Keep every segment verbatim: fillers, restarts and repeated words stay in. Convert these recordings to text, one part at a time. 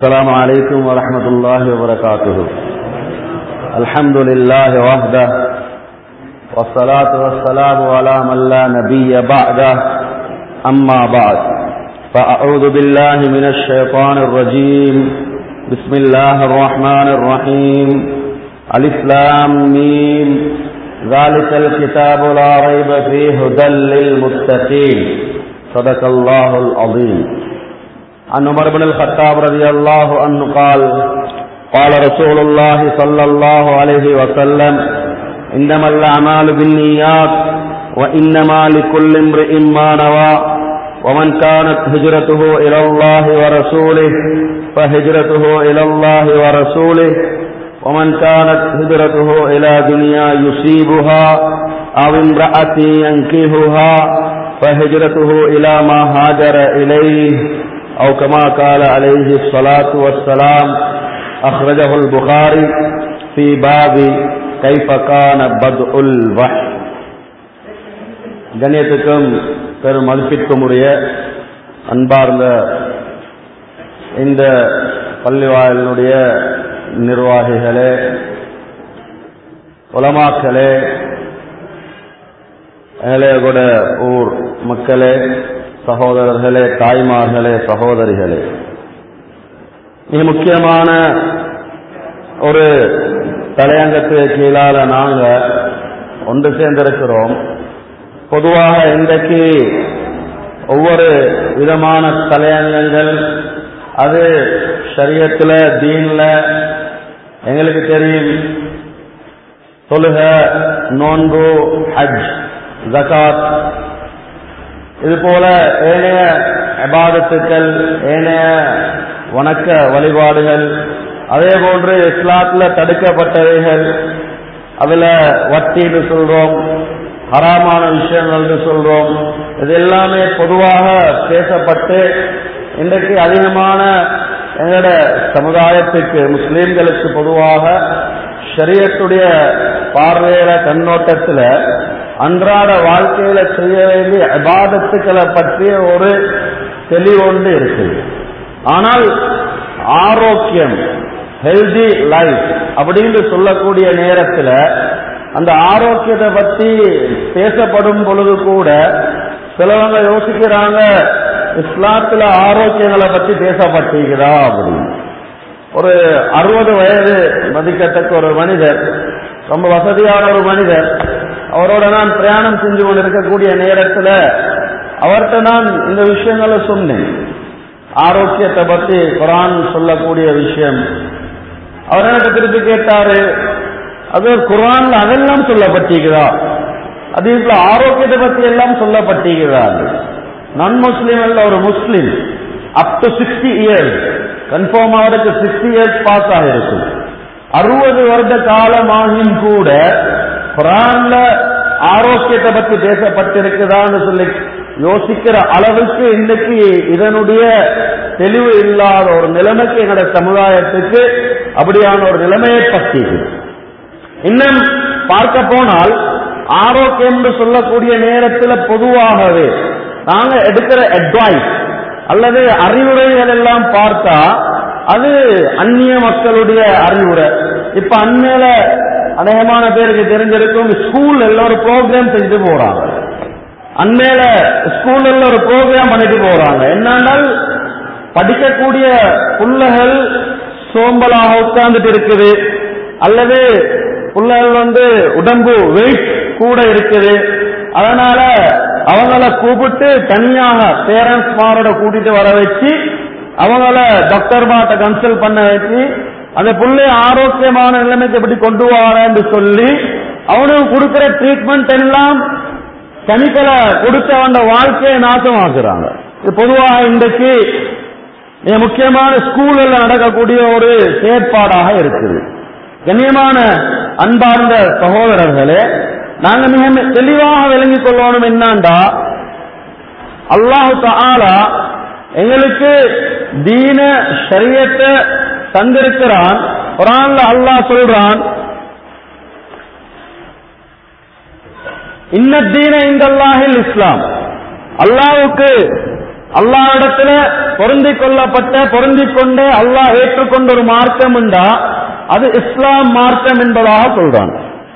السلام عليكم ورحمة الله وبركاته. الحمد لله وحده والصلاة والسلام على من لا نبي بعده. أما بعد فأعوذ بالله من الشيطان الرجيم. بسم الله الرحمن الرحيم. ألف لام ميم. ذلك الكتاب لا ريب فيه هدى للمتقين. صدق الله العظيم. عن عمر بن الخطاب رضي الله عنه قال قال رسول الله صلى الله عليه وسلم إنما الأعمال بالنيات وإنما لكل امرئ ما نوى ومن كانت هجرته إلى الله ورسوله فهجرته إلى الله ورسوله ومن كانت هجرته إلى دنيا يصيبها أو امرأة ينكحها فهجرته إلى ما هاجر إليه أو كما قال عليه الصلاة والسلام. أخرجه البخاري في باب كيف كان بدء الوحي. கண்ணியத்துக்கும் பெரும் மதிப்பிற்கும் உரிய அன்பார்ந்த இந்த பள்ளிவாயலினுடைய நிர்வாகிகளே, உலமாக்களே, ஏழையகுட ஊர் மக்களே, சகோதரர்களே, தாய்மார்களே, சகோதரிகளே, மிக முக்கியமான ஒரு தலையங்கத்துக்கு கீழால நாங்கள் ஒன்று சேர்ந்திருக்கிறோம். பொதுவாக இன்றைக்கு ஒவ்வொரு விதமான தலையங்கங்கள் அது ஷரியத்தில் தீன்ல எங்களுக்கு தெரியும். தொழுக, நோன்பு, ஹஜ், ஜகாத், இது போல ஏனைய இபாதத்துக்கள், ஏனைய வணக்க வழிபாடுகள், அதே போன்று இஸ்லாத்தில் தடுக்கப்பட்டவைகள், அதுல வட்டின்னு சொல்றோம், ஹராமான விஷயங்கள்னு சொல்றோம். இது எல்லாமே பொதுவாக பேசப்பட்டு இன்றைக்கு அதிகமான எங்களோட சமுதாயத்துக்கு, முஸ்லீம்களுக்கு பொதுவாக ஷரியத்துடைய பார்வையில கண்ணோட்டத்தில் அன்றாட வாழ்க்கையில செய்ய வேண்டிய இபாதத்துக்களை பற்றிய ஒரு தெளிவொன்று இருக்குது. ஆனால் ஆரோக்கியம், ஹெல்தி லைஃப் அப்படின்னு சொல்லக்கூடிய நேரத்தில் அந்த ஆரோக்கியத்தை பற்றி பேசப்படும் பொழுது கூட சிலவங்க யோசிக்கிறாங்க, இஸ்லாத்துல ஆரோக்கியங்களை பற்றி பேசப்பட்டிருக்கிறா அப்படின்னு. ஒரு அறுபது வயது மதிக்கத்தக்க ஒரு மனிதர், ரொம்ப வசதியான ஒரு மனிதர், அவரோட நான் பிரயாணம் செஞ்சு கொண்டு இருக்கக்கூடிய நேரத்தில் அவர்கிட்ட நான் இந்த விஷயங்களை சொன்னேன். ஆரோக்கியத்தை பற்றி குர்ஆன் சொல்லக்கூடிய விஷயம். அவர் எனக்கு திருப்பி கேட்டாரு, அது குர்ஆன்ல அதெல்லாம் சொல்லப்பட்டிருக்கிறா, அதே ஆரோக்கியத்தை பற்றி எல்லாம் சொல்லப்பட்டிருக்கிறா. நான் முஸ்லீம் அல்ல, ஒரு முஸ்லீம் up to sixty years confirm ஆகிறதுக்கு சிக்ஸ்டி இயர்ஸ் பாஸ் ஆகிருக்கும். அறுபது வருட காலமாகியும் கூட குர்ஆன்ல ஆரோக்கியத்தை பற்றி பேசப்பட்டிருக்குதான்னு சொல்லி யோசிக்கிற அளவுக்கு இன்னைக்கு இதனுடைய தெளிவு இல்லாத ஒரு நிலைமைக்கு எங்களுடைய சமுதாயத்துக்கு அப்படியான ஒரு நிலைமையை பற்றி. இன்னும் பார்க்க போனால் ஆரோக்கியம் என்று சொல்லக்கூடிய நேரத்தில் பொதுவாகவே நாங்க எடுக்கிற அட்வைஸ் அல்லது அறிவுரைகள் எல்லாம் பார்த்தா அது அந்நிய மக்களுடைய அறிவுரை. இப்ப அண்மையில அநேகமான பேருக்கு தெரிஞ்சிருக்கும், ஸ்கூல் எல்லாம் ஒரு ப்ரோக்ராம் செஞ்சு போறாங்க. அண்மையில ஸ்கூல் எல்லாம் ஒரு ப்ரோக்ராம் பண்ணிட்டு போறாங்க. என்னன்னால் படிக்கக்கூடிய பிள்ளைகள் சோம்பலாக உட்கார்ந்துட்டு இருக்குது, அல்லது பிள்ளைகள் வந்து உடம்பு வெயிட் கூட இருக்குது. அதனால அவங்கள கூப்பிட்டு தனியாக பேரண்ட்ஸ் மாரோட கூட்டிட்டு வர வச்சு அவங்கள டாக்டர் மாட்ட கன்சல்ட் பண்ண வச்சு அந்த பிள்ளை ஆரோக்கியமான நிலைமைக்கு எப்படி கொண்டு வரேன்னு சொல்லி அவனுக்கு கொடுக்கிற ட்ரீட்மெண்ட் எல்லாம் கணிக்களை கொடுத்து அவன் வாழ்க்கையை நாசமாக்குறாங்க. இது பொதுவாக இன்றைக்கு மிக முக்கியமான ஸ்கூல்ல நடக்கக்கூடிய ஒரு செயற்பாடாக இருக்குது. கண்ணியமான அன்பார்ந்த சகோதரர்களே, நாங்க மிக தெளிவாக விளங்கிக் கொள்ளணும் என்னண்டா, அல்லாஹு தஆலா எங்களுக்கு தீன ஷரியத்தை தந்திருக்கிறான். குர்ஆன்ல அல்லாஹ் சொல்றான், இன்ன தீன இந்தல்லாஹில் இஸ்லாம். அல்லாஹ்வுக்கு அல்லாஹ்விடத்துல பொருந்திக் கொள்ளப்பட்ட பொருந்திக் கொண்டு அல்லாஹ் ஏற்றுக்கொண்ட ஒரு மார்க்கம் உண்டா அது இஸ்லாம் மார்க்கம் என்பதாக சொல்றான்.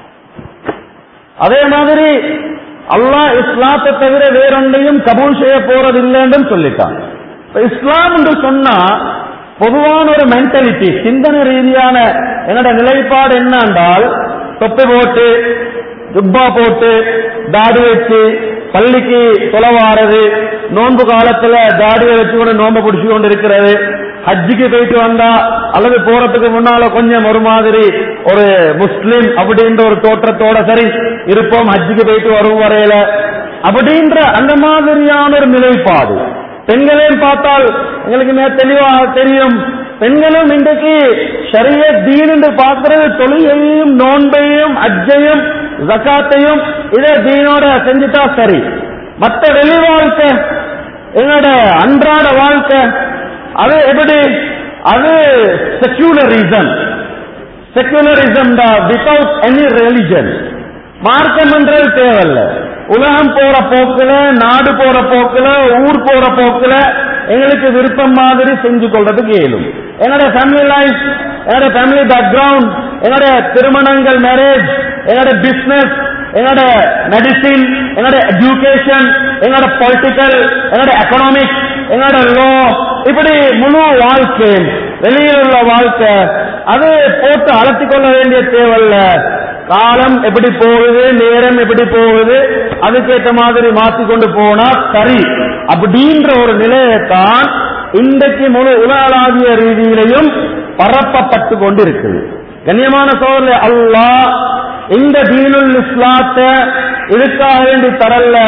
அதே மாதிரி அல்லாஹ் இஸ்லாத்தை தவிர வேறொன்றையும் கபூல் செய்ய போறதில்லைன்னு சொல்லிட்டான். இஸ்லாம் என்று சொன்னா பொதுவான ஒரு மென்டாலிட்டி, சிந்தனை ரீதியான என்னோட நிலைப்பாடு என்ன என்றால், தொப்பி போட்டு ஜுப்பா போட்டு தாடி வச்சு பள்ளிக்கு தொலைவாரது, நோன்பு காலத்துல தாடியை வச்சு கொண்டு நோன்பு பிடிச்சு கொண்டு இருக்கிறது, ஹஜ்ஜிக்கு போயிட்டு வந்தா அல்லது போறதுக்கு முன்னால கொஞ்சம் ஒரு மாதிரி ஒரு முஸ்லிம் அப்படின்ற ஒரு தோற்றத்தோட சரி இருப்போம், ஹஜ்ஜிக்கு போயிட்டு வரும் வரையில அப்படின்ற அந்த மாதிரியான ஒரு நிலைப்பாடு. பெண்களையும் பார்த்தால் எங்களுக்கு தெளிவாக தெரியும், பெண்களும் இன்றைக்கு ஷரியத் தீன் என்று பார்க்கிறது தொழுகையையும் நோன்பையும் ஹஜ்ஜையும் ஜகாத்தையும் இதே தீனோட செஞ்சுட்டா சரி. மற்ற வெளி வாழ்க்கை என்னோட அன்றாட வாழ்க்கை அது எப்படி, அது செக்யூலரிசம். செக்யூலரிசம் தான் வித்தவுட் எனி ரிலிஜன். மார்க்கம் என்றது தேவையில்ல. உலகம் போற போக்குல, நாடு போற போக்குல, ஊர் போற போக்குல எங்களுக்கு விருப்பம் மாதிரி செஞ்சு கொள்றதுக்கு இயலும். என்னோட ஃபேமிலி லைஃப், என்னோட ஃபேமிலி பேக்ரவுண்ட், என்னோட திருமணங்கள், மேரேஜ், என்னோட பிசினஸ், என்னோட மெடிசின், என்னோட எஜுகேஷன், என்னோட பொலிட்டிக்கல், என்னோட எக்கனாமிக்ஸ், என்னோட லோ, இப்படி முழு வாழ்க்கை வெளியில் உள்ள வாழ்க்கை அது போட்டு அலட்டிக் கொள்ள வேண்டிய தேவையில்ல. காலம் எப்படி போகுது, நேரம் எப்படி போகுது, அதுக்கேற்ற மாதிரி மாற்றிக்கொண்டு போனா சரி அப்படின்ற ஒரு நிலையத்தான் இன்றைக்கு முழு உலகளாவிய ரீதியிலையும் பரப்பப்பட்டு கொண்டு இருக்குது. கண்ணியமான சோதரர்களே, அல்லாஹ் இந்த தீனுல் இஸ்லாத்தை இதுக்காக வேண்டி தரல.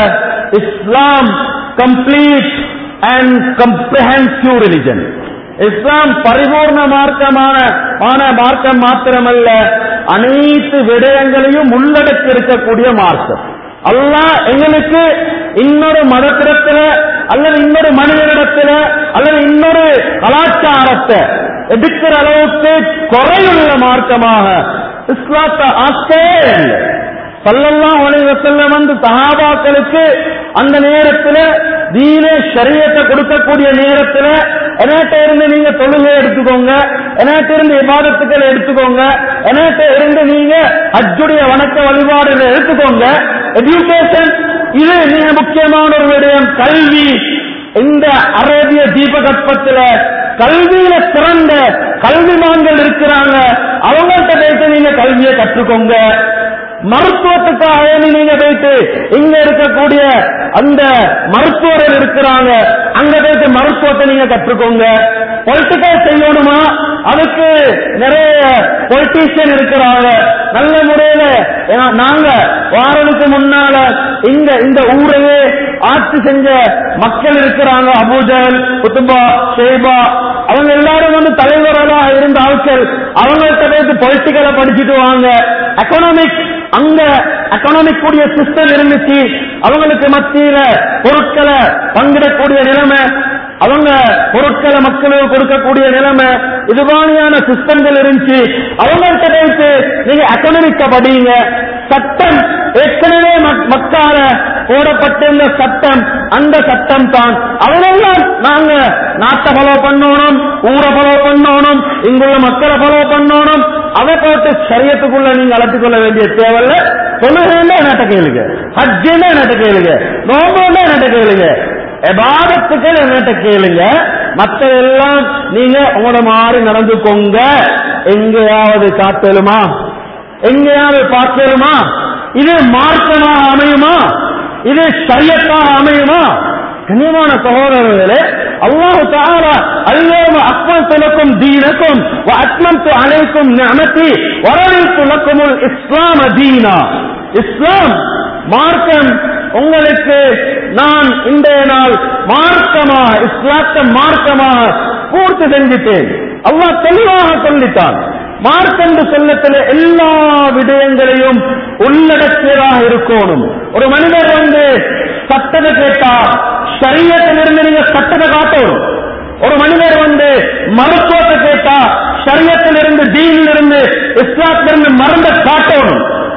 Islam complete and comprehensive religion. இஸ்லாம் பரிபூர்ண மார்க்கமான மார்க்கம் மாத்திரமல்ல, அனைத்து விடயங்களையும் உள்ளடக்கி இருக்கக்கூடிய மார்க்கம். அல்லாஹ் எங்களுக்கு இன்னொரு மதத்திடத்துல அல்லது இன்னொரு மனிதனிடத்துல அல்லது இன்னொரு கலாச்சாரத்தை எடுக்கிற அளவுக்கு குறையுள்ள மார்க்கமாக இஸ்லாத்தை ஆக்கே இல்லை. ஸல்லல்லாஹு அலைஹி வஸல்லம் வந்து சஹாபாக்களுக்கு அந்த நேரத்தில் தீனே ஷரியத்தை கொடுக்கக்கூடிய நேரத்தில் என்கிட்ட இருந்து நீங்க தொழுகை எடுத்துக்கோங்க, என்கிட்ட இருந்து இபாதத்துக்கள் எடுத்துக்கோங்க, என்கிட்ட இருந்து நீங்க ஹஜ்ஜுடைய வணக்க வழிபாடுகளை எடுத்துக்கோங்க, எஜுகேஷன் இது மிக முக்கியமான ஒரு விடயம். கல்வி, இந்த அரேபிய தீபகற்பத்தில் கல்வியில சிறந்த கல்விமான்கள் இருக்கிறாங்க, அவங்கள்ட்ட போயிட்டு நீங்க கல்வியை கற்றுக்கோங்க. மருத்துவத்துக்காக நீங்க போயிட்டு இங்க இருக்கக்கூடிய அந்த மருத்துவர்கள் இருக்கிறாங்க, அங்க போயிட்டு மருத்துவத்தை நீங்க கற்றுக்கோங்க. பொலிட்டிக்கல் செய்யணுமா, அதுக்கு நிறைய பொலிட்டீஷியன் இருக்கிறாங்க. நல்ல முறையில நாங்க வாரனுக்கு முன்னால இங்க இந்த ஊரையே ஆட்சி செஞ்ச மக்கள் இருக்கிறாங்க, அபூஜல், குத்துபா, ஷேபா, அவங்க எல்லாரும் வந்து தலைவர்களா இருந்த ஆட்கள். அவங்கள்ட்ட போயிட்டு பொலிட்டிக்கலை படிச்சுட்டு வாங்க. எக்கனாமிக்ஸ், அங்க எக்கனாமிக் கூடிய சிஸ்டம் இருந்துச்சு, அவங்களுக்கு மத்தியில பொருட்களை பங்கிடக்கூடிய நிலைமை, அவங்க பொருட்களை மக்களுக்கு கொடுக்கக்கூடிய நிலைமை, இதுவானியான சிஸ்டங்கள் இருந்துச்சு. அவங்கள்ட்ட போயிட்டு நீங்க எக்கனாமிக்க படிங்க. சட்டம் ஏற்கனவே மக்கால போடப்பட்டிருந்த சட்டம், அந்த சட்டம் தான். அவரெல்லாம் நாங்க நாட்டை ஃபாலோ பண்ணணும், ஊரை ஃபாலோ பண்ணணும், இங்குள்ள மக்களை ஃபாலோ பண்ணணும். அதை போட்டு சரியத்துக்குள்ள நீங்க அழைத்துக் கொள்ள வேண்டிய தேவையில்ல. தொழுகையில என்னட்ட கேளுங்க, ஹஜ்ஜில என்னட்ட கேளுங்க, நோம்புல என்னட்ட கேளுங்க, இபாதத்துக்கள் என்னட்ட கேளுங்க. மற்றதெல்லாம் நீங்க உங்களோட மாறி நடந்துக்கோங்க. எங்கேயாவது காட்டலுமா, எங்கேயாவது பார்க்கலுமா? இது மார்க்கமாக அமையுமா? இது ஷரியத்தாக அமையுமா? கண்ணியமான சகோதரர்களே, அல்லாஹ் தஆலா அல்யௌம அக்மல்து லக்கும் தீனக்கும் வ அத்மம்து அலைக்கும் நிஅமதி வ ரதீது லக்குமுல் இஸ்லாம தீனா. இஸ்லாம் மார்க்கம் உங்களுக்கு நான் இன்றைய நாள் மார்க்கமாக, இஸ்லாத்தை மார்க்கமாக பூர்த்தி செஞ்சிட்டேன். அல்லாஹ் தெளிவாக சொல்லிட்டான். மார்க்கம் சொல்லத்துல எல்லா விடயங்களையும் உள்ளடக்கியதாக இருக்கணும். ஒரு மனிதர் வந்து சட்டத்தை கேட்டா ஷரியத்திலிருந்து நீங்க சட்டத்தை காட்டணும். ஒரு மனிதர் வந்து மருத்துவத்தை கேட்டா ஷரியத்திலிருந்து, தீனிலிருந்து, இஸ்லாத்திலிருந்து மருந்தை காட்டணும். அவன் வந்து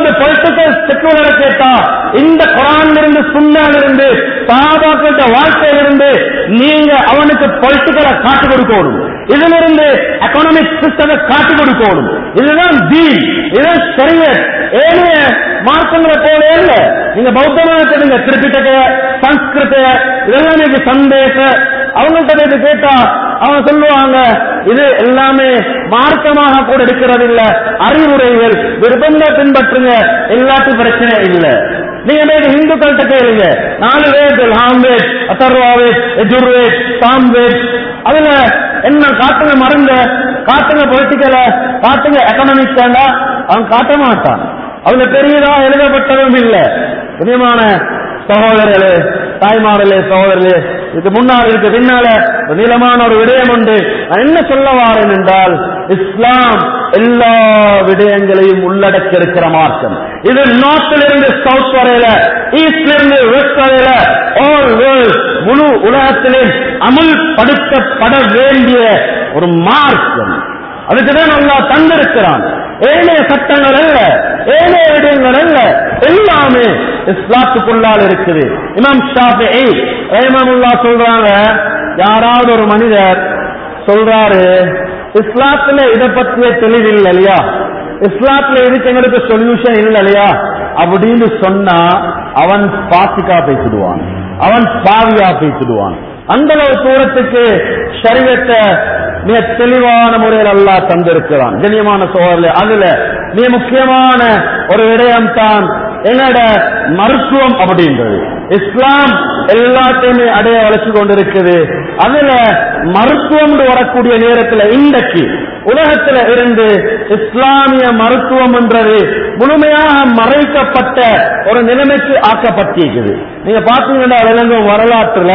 ஒரு பொலிட்டிக்கல் செக்குலரை கேட்டா இந்த குர்ஆன்ல இருந்து சுன்னால இருந்து சஹாபாக்களோட வாழ்க்கையிலிருந்து நீங்க அவனுக்கு பொலிட்டிக்கலை காட்டி கொடுக்கணும், இதுல இருந்து எக்கனாமிக் சிஸ்டத்தை காட்டி கொடுக்கணும். இதுதான் தீன், இதுதான் ஷரியத். ஏனைய மார்க்கங்களை போல இல்ல. நீங்க பௌத்த மதத்தை திரிபிடக, சம்ஸ்கிருத இதெல்லாம் நீங்க சந்தேக அவங்கள்ட்ட கேட்டா அவங்க சொல்லுவாங்க இது எல்லாமே மார்க்கமாக கூட இருக்கிறது இல்ல, அறிவுரைகள் விருப்பங்களை பின்பற்றுங்க, எல்லாத்துக்கும் பிரச்சனை இல்லை. நீங்க இந்துக்கள்கிட்ட கேளுங்க, நாலு வேதங்கள் ஆம்வேத், அதர்வாவேத், யஜுர்வேத், சாம்வேத், அதுல என்ன காட்டுங்க மருந்த, காட்டுங்க பொலிட்டிக்கல, காட்டுங்க எக்கனாமிக்ஸ், அவன் காட்ட மாட்டான். அதுல பெரியதா எழுதப்பட்டதும் இல்லை. புனியமான சகோதரர்களே, தாய்மார்களே, சகோதரர்களே, இதுக்கு முன்னால் இருக்கு பின்னால நீளமான ஒரு விடயம் உண்டு. நான் என்ன சொல்ல வாரேன் என்றால், இஸ்லாம் எல்லா விடயங்களையும் உள்ளடக்கி இருக்கிற மார்க்கம். இது நார்த்ல இருந்து சவுத் வரையில, ஈஸ்ட்ல இருந்து வெஸ்ட் வரையில, ஆல் வேர்ல்ட் முழு உலகத்திலே அமுல்படுத்தப்பட வேண்டிய ஒரு மார்க்கம். அதுக்குதான் அல்லாஹ் தந்திருக்கிறான். ஏனைய சட்டங்கள் அல்ல, ஏனைய விடயங்கள் அல்ல, எல்லாமே இஸ்லாத்துக்குள்ளால் இருக்குது. இமாம் ஷாஃபிஈ ரஹிமஹுல்லாஹ் சொல்றாங்க, யாராவது ஒரு மனிதர் சொல்றாரு இஸ்லாத்துல இதை பற்றிய தெளிவில்லை இல்லையா, இஸ்லாத்துல இதுக்கு எங்களுக்கு சொல்யூஷன் இல்லை இல்லையா அப்படின்னு சொன்னா அவன் பாசிக்கா பேசிடுவான், அவன் பாவியா பேசிடுவான். அந்த ஒரு தூரத்துக்கு ஷரியத்தை மிக தெளிவான முறையில் அல்லாஹ் தந்திருக்கிறான். கண்ணியமான சோழர்களே, அதுல மிக முக்கியமான ஒரு விடயம் தான் என்னோட மருத்துவம் அப்படின்றது. இஸ்லாம் எல்லாத்தையுமே அடைய வளர்ச்சி கொண்டிருக்குது. அதுல மருத்துவம் வரக்கூடிய நேரத்தில் இன்றைக்கு உலகத்தில் இருந்து இஸ்லாமிய மருத்துவம் என்றது முழுமையாக மறைக்கப்பட்ட ஒரு நிலைமைக்கு ஆக்கப்பட்டிருக்குது. நீங்க பாத்தீங்கன்னா விளங்கும் வரலாற்றுல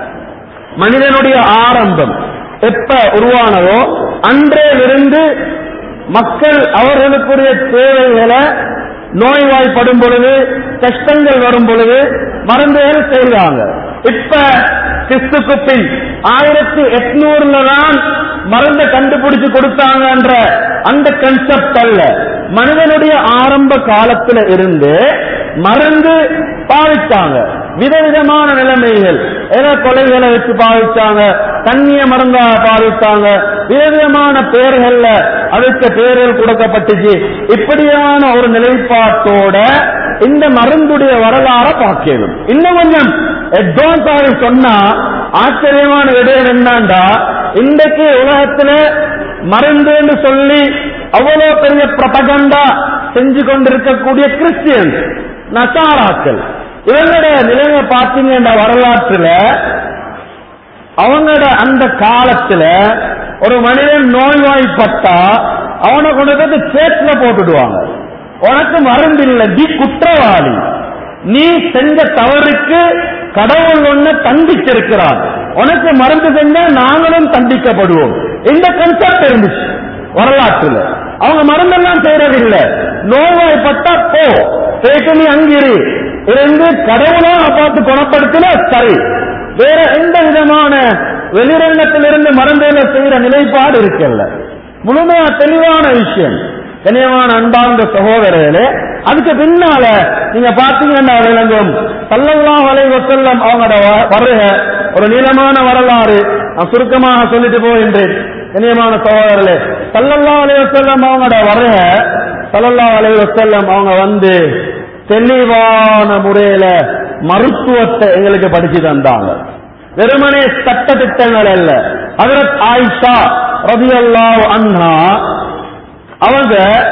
மனிதனுடைய ஆரம்பம் எப்ப உருவானதோ அன்றையிலிருந்து மக்கள் அவர்களுக்குரிய தேவைகளை நோய்வாய்ப்படும் பொழுது, கஷ்டங்கள் வரும் பொழுது மருந்துகள் செய்வாங்க. இப்ப கிறிஸ்துக்கு பின் ஆயிரத்தி எட்நூறுல தான் மருந்தை கண்டுபிடிச்சு கொடுத்தாங்கன்ற அந்த கன்செப்ட் அல்ல. மனிதனுடைய ஆரம்ப காலத்துல இருந்து மருந்து பாவிச்சாங்க. விதவிதமான நிலைமைகள், ஏதோ கொலைகளை வச்சு பாவிச்சாங்க, தண்ணிய மருந்தாக பாவிச்சாங்க, விதவிதமான பேர்கள்ல அதுக்கு பேர்கள் கொடுக்கப்பட்டுச்சு. இப்படியான ஒரு நிலைப்பாட்டோட இந்த மருந்துடைய வரலாறை பார்க்கணும். இன்னும் கொஞ்சம் அட்வான்ஸாக சொன்னா ஆச்சரியமான விடயம் என்னண்டா, இன்றைக்கு உலகத்துல மருந்து என்று சொல்லி அவ்வளவு பெரிய பிரபகண்டா செஞ்சு கொண்டிருக்கக்கூடிய கிறிஸ்டியன் நசாராக்கள், இவங்களோட நிலைமை பார்த்தீங்கன்னா வரலாற்றுல அவங்களோட அந்த காலத்துல ஒரு மனிதன் நோய்வாய்ப்பட்டா அவனை கொண்டு வந்து சேத்துல போட்டுடுவாங்க. உனக்கு மருந்து இல்லை, நீ குற்றவாளி, நீ செஞ்ச தவறுக்கு கடவுள் ஒண்ணு தண்டிச்சிருக்கிறான், உனக்கு மருந்து செஞ்சா நாங்களும் தண்டிக்கப்படுவோம். இந்த கன்செப்ட் இருந்துச்சு வரலாற்றுல. அவங்க மருந்தெல்லாம் செய்யறதில்லை, நோய்வாய்ப்பட்டா போ போயிட்டு நீ அங்கிரு இருந்து கடவுளாக பார்த்து குணப்படுத்தினா சரி, வேற எந்த விதமான வெளிரங்கத்திலிருந்து மருந்துகளை செய்யற நிலைப்பாடு இருக்கல்ல. முழுமையா தெளிவான விஷயம். கனியமான அன்பார்ந்த சகோதரர்களே, அதுக்கு பின்னால நீங்க பாத்தீங்கன்னா விளங்கும் ஸல்லல்லாஹு அலைஹி வஸல்லம் அவங்களோட வருக ஒரு நீளமான வரலாறு. நான் சுருக்கமாக சொல்லிட்டு போகின்றேன். கனியமான சகோதரர்களே, ஸல்லல்லாஹு அலைஹி வஸல்லம் அவங்களோட வருக, ஸல்லல்லாஹு அலைஹி வஸல்லம் அவங்க வந்து தெளிவான முறையில மருத்துவத்தை எங்களுக்கு படிச்சு தந்தாங்க. வெறுமனே சட்ட திட்டங்கள் அல்ல. ஹஜ்ரத் ஆயிஷா ரலியல்லாஹு அன்ஹா அவங்க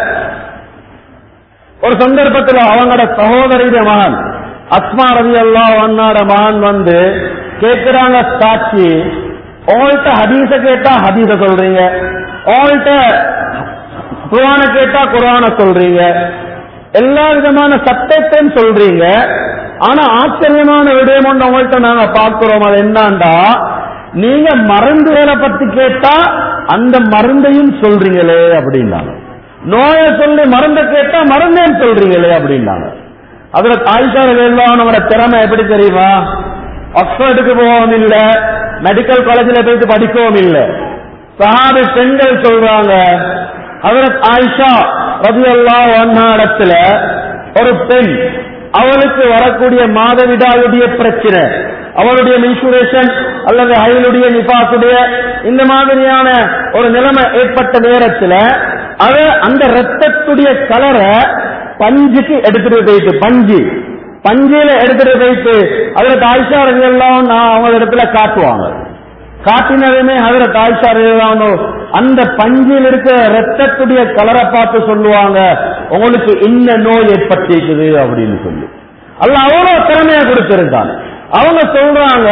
ஒரு சந்தர்ப்பத்தில் அவங்களோட சகோதரியுடைய மகன் அஸ்மா ரலியல்லாஹு அன்ஹாட மகன் வந்து கேட்கிறாங்க, சாட்சி உங்கள்கிட்ட ஹதீஸ கேட்டா ஹதீஸ சொல்றீங்க, உங்கள்கிட்ட குர்ஆன கேட்டா குர்ஆன சொல்றீங்க, எல்லா விதமான சட்டத்தையும் சொல்றீங்க, ஆனா ஆச்சரியமான விடயம் ஒன்று உங்கள்கிட்ட நாங்க பார்க்கிறோம். அது என்னண்டா, நீங்க மருந்துகளை பத்தி கேட்டா அந்த மருந்தையும் சொல்றீங்களே அப்படின்னாங்க. நோயை சொல்லி மருந்தை கேட்டா மருந்தையும் சொல்றீங்களே அப்படின்னாங்க. அதுல ஆயிஷா ரலியல்லாஹு திறமை எப்படி தெரியுமா? ஆக்ஸ்போர்டுக்கு போகவும் இல்லை, மெடிக்கல் காலேஜில் போயிட்டு படிக்கவும் இல்லை. சஹாபி பெண்கள் சொல்றாங்க, ஹஜ்ரத் ஆயிஷா ரலியல்லாஹு அன்ஹா இடத்துல ஒரு பெண் அவளுக்கு வரக்கூடிய மாதவிடாயுடைய பிரச்சனை, அவளுடைய மென்சுரேஷன் அல்லது அவளுடைய நிபாசுடைய இந்த மாதிரியான ஒரு நிலைமை ஏற்பட்ட நேரத்தில் அவ அந்த ரத்தத்துடைய கலரை பஞ்சுக்கு எடுத்துட்டு போயிட்டு பஞ்சு பஞ்சில எடுத்துட்டு போயிட்டு அதுல தாய்ச்சார்கள் எல்லாம் நான் அவங்க இடத்துல காட்டுவாங்க. காட்டினதுமே அதுல தாய்ச்சார்கள் அந்த பஞ்சில் இருக்கிற ரத்தத்துடைய கலரை பார்த்து சொல்லுவாங்க, உங்களுக்கு இன்ன நோய் ஏற்பட்டிருக்குது அப்படின்னு சொல்லி. அல்ல அவ்வளவு திறமையா கொடுத்திருக்கான். அவங்க சொல்றாங்க,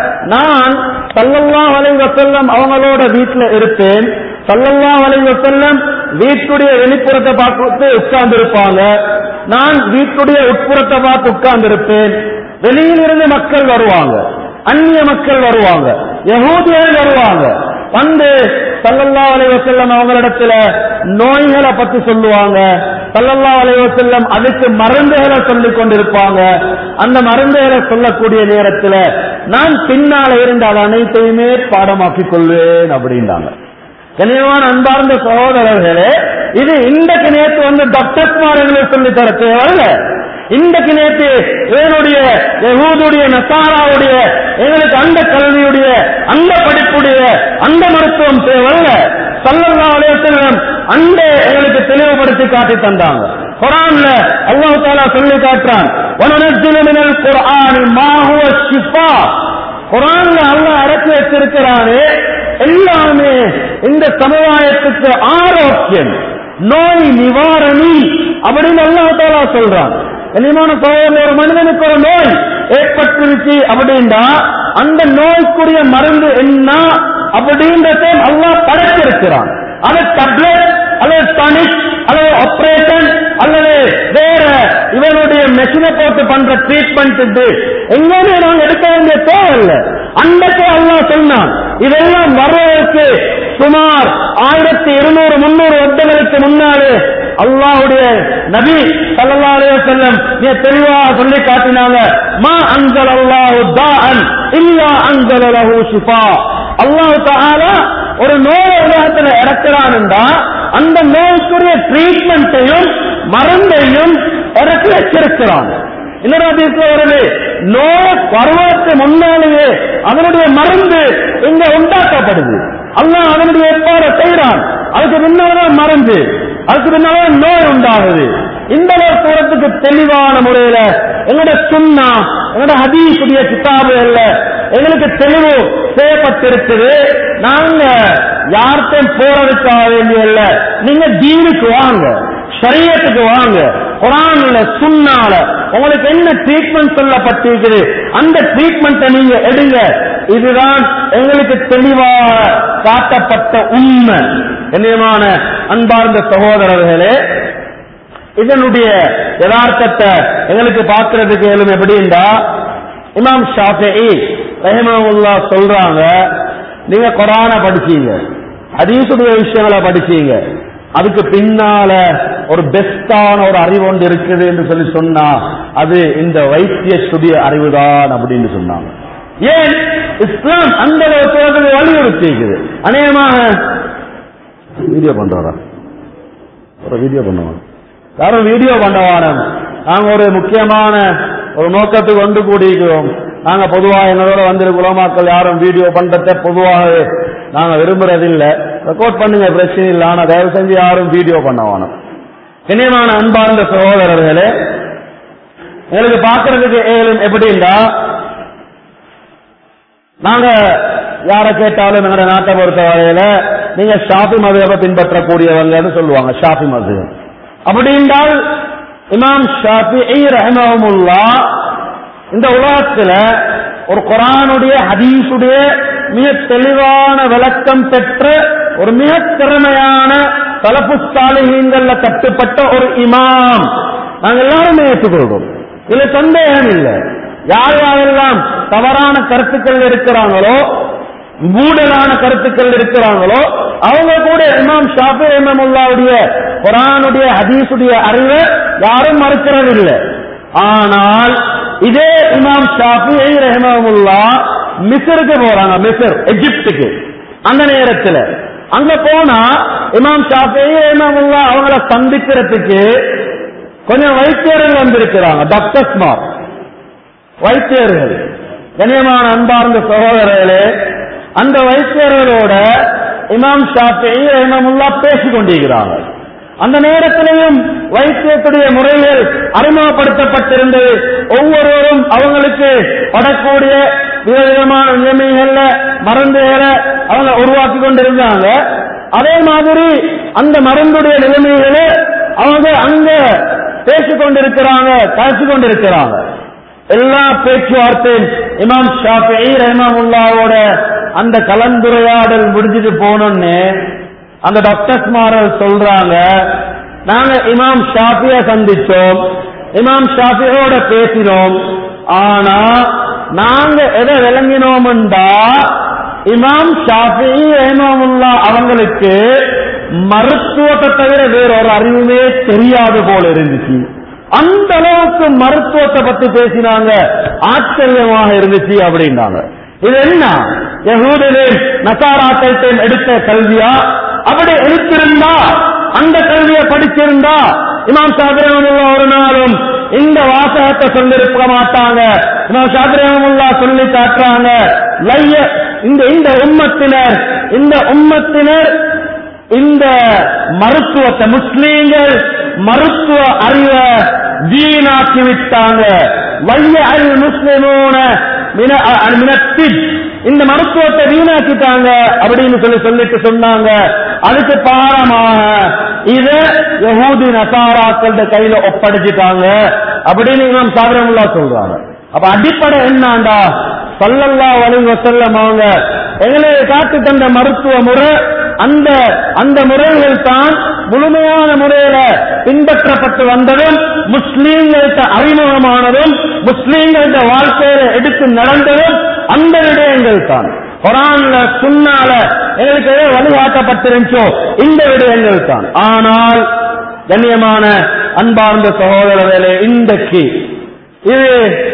நான் ஸல்லல்லாஹு அலைஹி வஸல்லம் அவங்களோட வீட்டுல இருப்பேன். ஸல்லல்லாஹு அலைஹி வஸல்லம் வீட்டுடைய வெளிப்புறத்தை பார்த்து உட்கார்ந்து இருப்பாங்க, நான் வீட்டுடைய உட்புறத்தை பார்த்து உட்கார்ந்து இருப்பேன். வெளியிலிருந்து மக்கள் வருவாங்க, அந்நிய மக்கள் வருவாங்க, யஹூதியர்கள் வருவாங்க. வந்து ஸல்லல்லாஹு அலைஹி வஸல்லம் அவங்களிடத்துல நோய்களை பத்தி சொல்லுவாங்க. ஸல்லல்லாஹு அலைஹி வஸல்லம் அதுக்கு மருந்துகளை சொல்லிக் கொண்டிருப்பாங்க. அந்த மருந்துகளை சொல்லக்கூடிய நேரத்தில் நான் பின்னால இருந்து அதை அனைத்தையுமே பாடமாக்கிக் கொள்வேன் அப்படின்றாங்க. கனிவான அன்பார்ந்த சகோதரர்களே, இது இன்றைக்கு நேற்று வந்து டாக்டர்ஸ்மார்களை சொல்லி தர தேவையில்ல. இன்றைக்கு நேற்று இவனுடைய யஹூதுடைய நசாராவுடைய எங்களுக்கு அந்த கல்வியுடைய அந்த படிப்புடைய அந்த மருத்துவம் தேவையில்ல. ஸல்லல்லாஹு அலைஹி வஸல்லம் அந்த எங்களுக்கு தெளிவுபடுத்தி காட்டி தந்தாங்க. குர்ஆன்ல அல்லாஹ் தஆலா சொல்லி காட்டுறான், வனனஸ்ஸிலு மினல் குர்ஆனி மா ஹுவ ஷிஃபா. குர்ஆன்ல அல்லாஹ் இறக்கி வச்சிருக்கிறானே எல்லாமே இந்த சமுதாயத்துக்கு ஆரோக்கியம், நோய் நிவாரணி அப்படின்னு அல்லாஹ் தஆலா சொல்றான். இனிமான சோதனை, ஒரு மனிதனுக்கு ஒரு நோய் ஏற்பட்டுருச்சு அப்படின்னா அந்த நோய்க்குரிய மருந்து என்ன அப்படின்றத அல்லாஹ் படைத்திருக்கிறான். அது டேப்லெட் அல்லது டானிக் அல்லது ஆபரேஷன் அல்லது வேற இவனுடைய மெஷினை போட்டு பண்ற ட்ரீட்மெண்ட் எங்கேயுமே நாங்கள் எடுக்க வேண்டிய தேவையில்லை. அன்றைக்கு அல்லாஹ் சொன்னான், இதெல்லாம் வர்றதுக்கு சுமார் ஆயிரத்தி இருநூறு முன்னூறு வருடங்களுக்கு முன்னாலே அல்லாஹ்வுடைய நபி ஸல்லல்லாஹு அலைஹி வஸல்லம் தெளிவாக சொல்லி காட்டினாங்க, மா அன்ஸலல்லாஹு தாஅன் இல்லா அன்ஸல லஹு ஷிஃபா. அல்லாஹ் தஆலா ஒரு நோய் உலகத்தில் இறக்கிறான் என்றா அந்த நோய்க்குரிய ட்ரீட்மெண்ட்டையும் மருந்தையும் இறக்கி வச்சிருக்கிறான். இன்னொரு ஹதீஸ்ல வருது, நோய் வருவதற்கு முன்னாலேயே அதனுடைய மருந்து இங்க உண்டாக்கப்படுது. அல்லாஹ் அதனுடைய ஏற்பாடு செய்யறான். அதுக்கு பின்னால்தான் மருந்து, அதுக்கு பின்னால்தான் நோய் உண்டாகுது. இந்த ஒரு தூரத்துக்கு தெளிவான முறையில எங்களுடைய சுன்னா எங்களுடைய ஹதீஸுடைய கிதாபுகள்ல எங்களுக்கு தெளிவு செய்யப்பட்டிருக்குது. நாங்க யார்கிட்டையும் போறதுக்காக வேண்டியல்ல, நீங்க தீனுக்கு வாங்க, ஷரியத்துக்கு வாங்க, குர்ஆன்ல சுன்னால உங்களுக்கு என்ன ட்ரீட்மெண்ட் சொல்லப்பட்டிருக்குது அந்த ட்ரீட்மெண்ட்டை நீங்க எடுங்க. இதுதான் எங்களுக்கு தெளிவாக காட்டப்பட்ட உண்மை. கண்ணியமான அன்பார்ந்த சகோதரர்களே, இதனுடைய யதார்த்தத்தை எங்களுக்கு பார்க்கிறதுக்கு ஏழும் எப்படின்னா, இமாம் ஷாஃபிஈ ரஹிமஹுல்லாஹ் சொல்றாங்க, நீங்க குர்ஆனை படிச்சீங்க, ஹதீஸுடைய விஷயங்களை படிச்சீங்க, அதுக்கு பின்னால ஒரு பெஸ்டான ஒரு அறிவு ஒன்று இருக்குது என்று சொல்லி சொன்னா அது இந்த வைத்தியத்துடைய அறிவுதான் அப்படின்னு சொன்னாங்க. ஏன் இஸ்லாம் அந்த வலியுறுத்திக்குது. அநேகமாக வீடியோ பண்றா ஒரு வீடியோ பண்ணுவாங்க, யாரும் வீடியோ பண்ணவான நாங்க ஒரு முக்கியமான ஒரு நோக்கத்துக்கு வந்து கூடியிருக்கிறோம். நாங்க பொதுவாக எங்களோட வந்திருக்கிறோம், மக்கள் யாரும் வீடியோ பண்றத பொதுவாக நாங்க விரும்புறதில்லை. ரெக்கார்ட் பண்ணுங்க, பிரச்சனை இல்லை, ஆனா தயவு செஞ்சு யாரும் வீடியோ பண்ணவான. இனியமான அன்பார்ந்த சகோதரர்களே, எங்களுக்கு பார்க்கறதுக்கு ஏழும் எப்படின்னா, நாங்க யார கேட்டாலும் எங்களுடைய நாட்டை பொறுத்த வரையில நீங்க ஷாஃபி மதுஹபை பின்பற்றக்கூடியவங்கன்னு சொல்லுவாங்க. ஷாஃபி மதுஹப் அப்படின்றால் இமாம் ஷாஃபிஈ ரஹிமஹுல்லாஹ் இந்த உலகத்துல ஒரு குர்ஆனுடைய ஹதீஸுடைய மிக தெளிவான விளக்கம் பெற்ற ஒரு மிக திறமையான சலஃபு ஸாலிஹீன்கள்ல கட்டுப்பட்ட ஒரு இமாம். நாங்கள் எல்லாருமே ஏற்றுக்கொள்றோம், இதுல சந்தேகம் இல்லை. யார் யாரெல்லாம் தவறான கருத்துக்கள் இருக்கிறாங்களோ, மூடலான கருத்துக்கள் இருக்கிறாங்களோ, அவங்க கூட இமாம் ஷாஃபி ரஹிமஹுல்லாஹ்வுடைய குர்ஆனுடைய ஹதீஸுடைய அறிவை யாரும் மறுக்கிறது இல்லை. ஆனால் இதே இமாம் ஷாஃபி ரஹிமஹுல்லாஹ் மிஸ்ருக்கு போறாங்க, மிஸ்ர் எகிப்துக்கு. அந்த நேரத்தில் அங்க போனா இமாம் ஷாஃபி ரஹிமஹுல்லாஹ் அவங்கள சந்திக்கிறதுக்கு கொஞ்சம் வைத்தியர்கள் வந்திருக்கிறாங்க, டாக்டர்ஸ்மார், வைத்தியர்கள். கண்ணியமான அன்பார்ந்த சகோதரர்களே, அந்த வைத்தியர்களோட இமாம் ஷாஃபிஈ ரஹ்மத்துல்லாஹ் பேசிக் கொண்டிருக்கிறாங்க. அந்த நேரத்திலையும் வைத்தியத்துடைய முறைகள் அறிமுகப்படுத்தப்பட்டிருந்தது. ஒவ்வொருவரும் அவங்களுக்கு படக்கூடிய விதவிதமான நிலைமைகள்ல மருந்துகளை அவங்க உருவாக்கி கொண்டிருந்தாங்க. அதே மாதிரி அந்த மருந்துடைய நிலைமைகளை அவங்க அங்க பேசிக் கொண்டிருக்கிறாங்க, பேசிக் கொண்டிருக்கிறாங்க. எல்லா பேச்சுவார்த்தையும் இமாம் ஷாஃபிஈ ரஹ்மத்துல்லாஹோட அந்த கலந்துரையாடல் முடிஞ்சிட்டு போனோன்னு அந்த டாக்டர்ஸ்மார்கள் சொல்றாங்க, நாங்க இமாம் ஷாஃபியை சந்திச்சோம், இமாம் ஷாஃபியோட பேசினோம். ஆனா நாங்க எதை விளங்கினோம்டா, இமாம் ஷாஃபிஈ ரஹ்மத்துல்லாஹ் அவங்களுக்கு மருத்துவத்தை தவிர வேற ஒரு அறிவுமே தெரியாது போல இருந்துச்சு. அந்த அளவுக்கு மருத்துவத்தை பத்தி பேசினாங்க, ஆச்சரியமாக இருந்துச்சு அப்படின்னாங்க. இது என்ன, யஹூதிகள் நசாராக்கள் எடுத்த கல்வியா? அப்படி எடுத்திருந்தா, அந்த கல்வியை படிச்சிருந்தா இமாம் ஷாஃபிஈ ரஹ்மத்துல்லாஹ் ஒரு நாளும் இந்த வாசகத்தை சொல்லிருக்க மாட்டாங்க. இமாம் ஷாஃபிஈ ரஹ்மத்துல்லாஹ் சொல்லி காட்டுறாங்க, இந்த இந்த உம்மத்தினர் இந்த உம்மத்தினர் இந்த மருத்துவத்தை, முஸ்லீம்கள் மருத்துவ அறிவை வீணாக்கி விட்டாங்க. வைய அல் முஸ்லிமூன இந்த மருத்துவத்தை வீணாக்கிட்டாங்க அப்படின்னு சொல்லி சொல்லிட்டு சொன்னாங்க. அதுக்கு பாரமாக இத யஹூதி நசாராக்களோட கையில ஒப்படைச்சிட்டாங்க அப்படின்னு இமாம் ஷாஃபிஈ ரஹ்மத்துல்லாஹ் சொல்றாங்க. அப்ப அடிப்படை என்னண்டா, ஸல்லல்லாஹு அலைஹி வஸல்லம் அவங்க எங்களுக்கு காட்டு தந்த மருத்துவ முறை, அந்த அந்த முறைகள் தான் முழுமையான முறையில பின்பற்றப்பட்டு வந்ததும், முஸ்லீம்கள்ட்ட அறிமுகமானதும், முஸ்லீம்கள வாழ்க்கையில எடுத்து நடந்ததும் அந்த விடயங்கள் தான். குர்ஆன்ல சுன்னால எங்களுக்கு எது வழிகாட்டப்பட்டிருந்தோ இந்த விடயங்கள் தான். ஆனால் கண்ணியமான அன்பார்ந்த சகோதரர்களே, இன்றைக்கு இது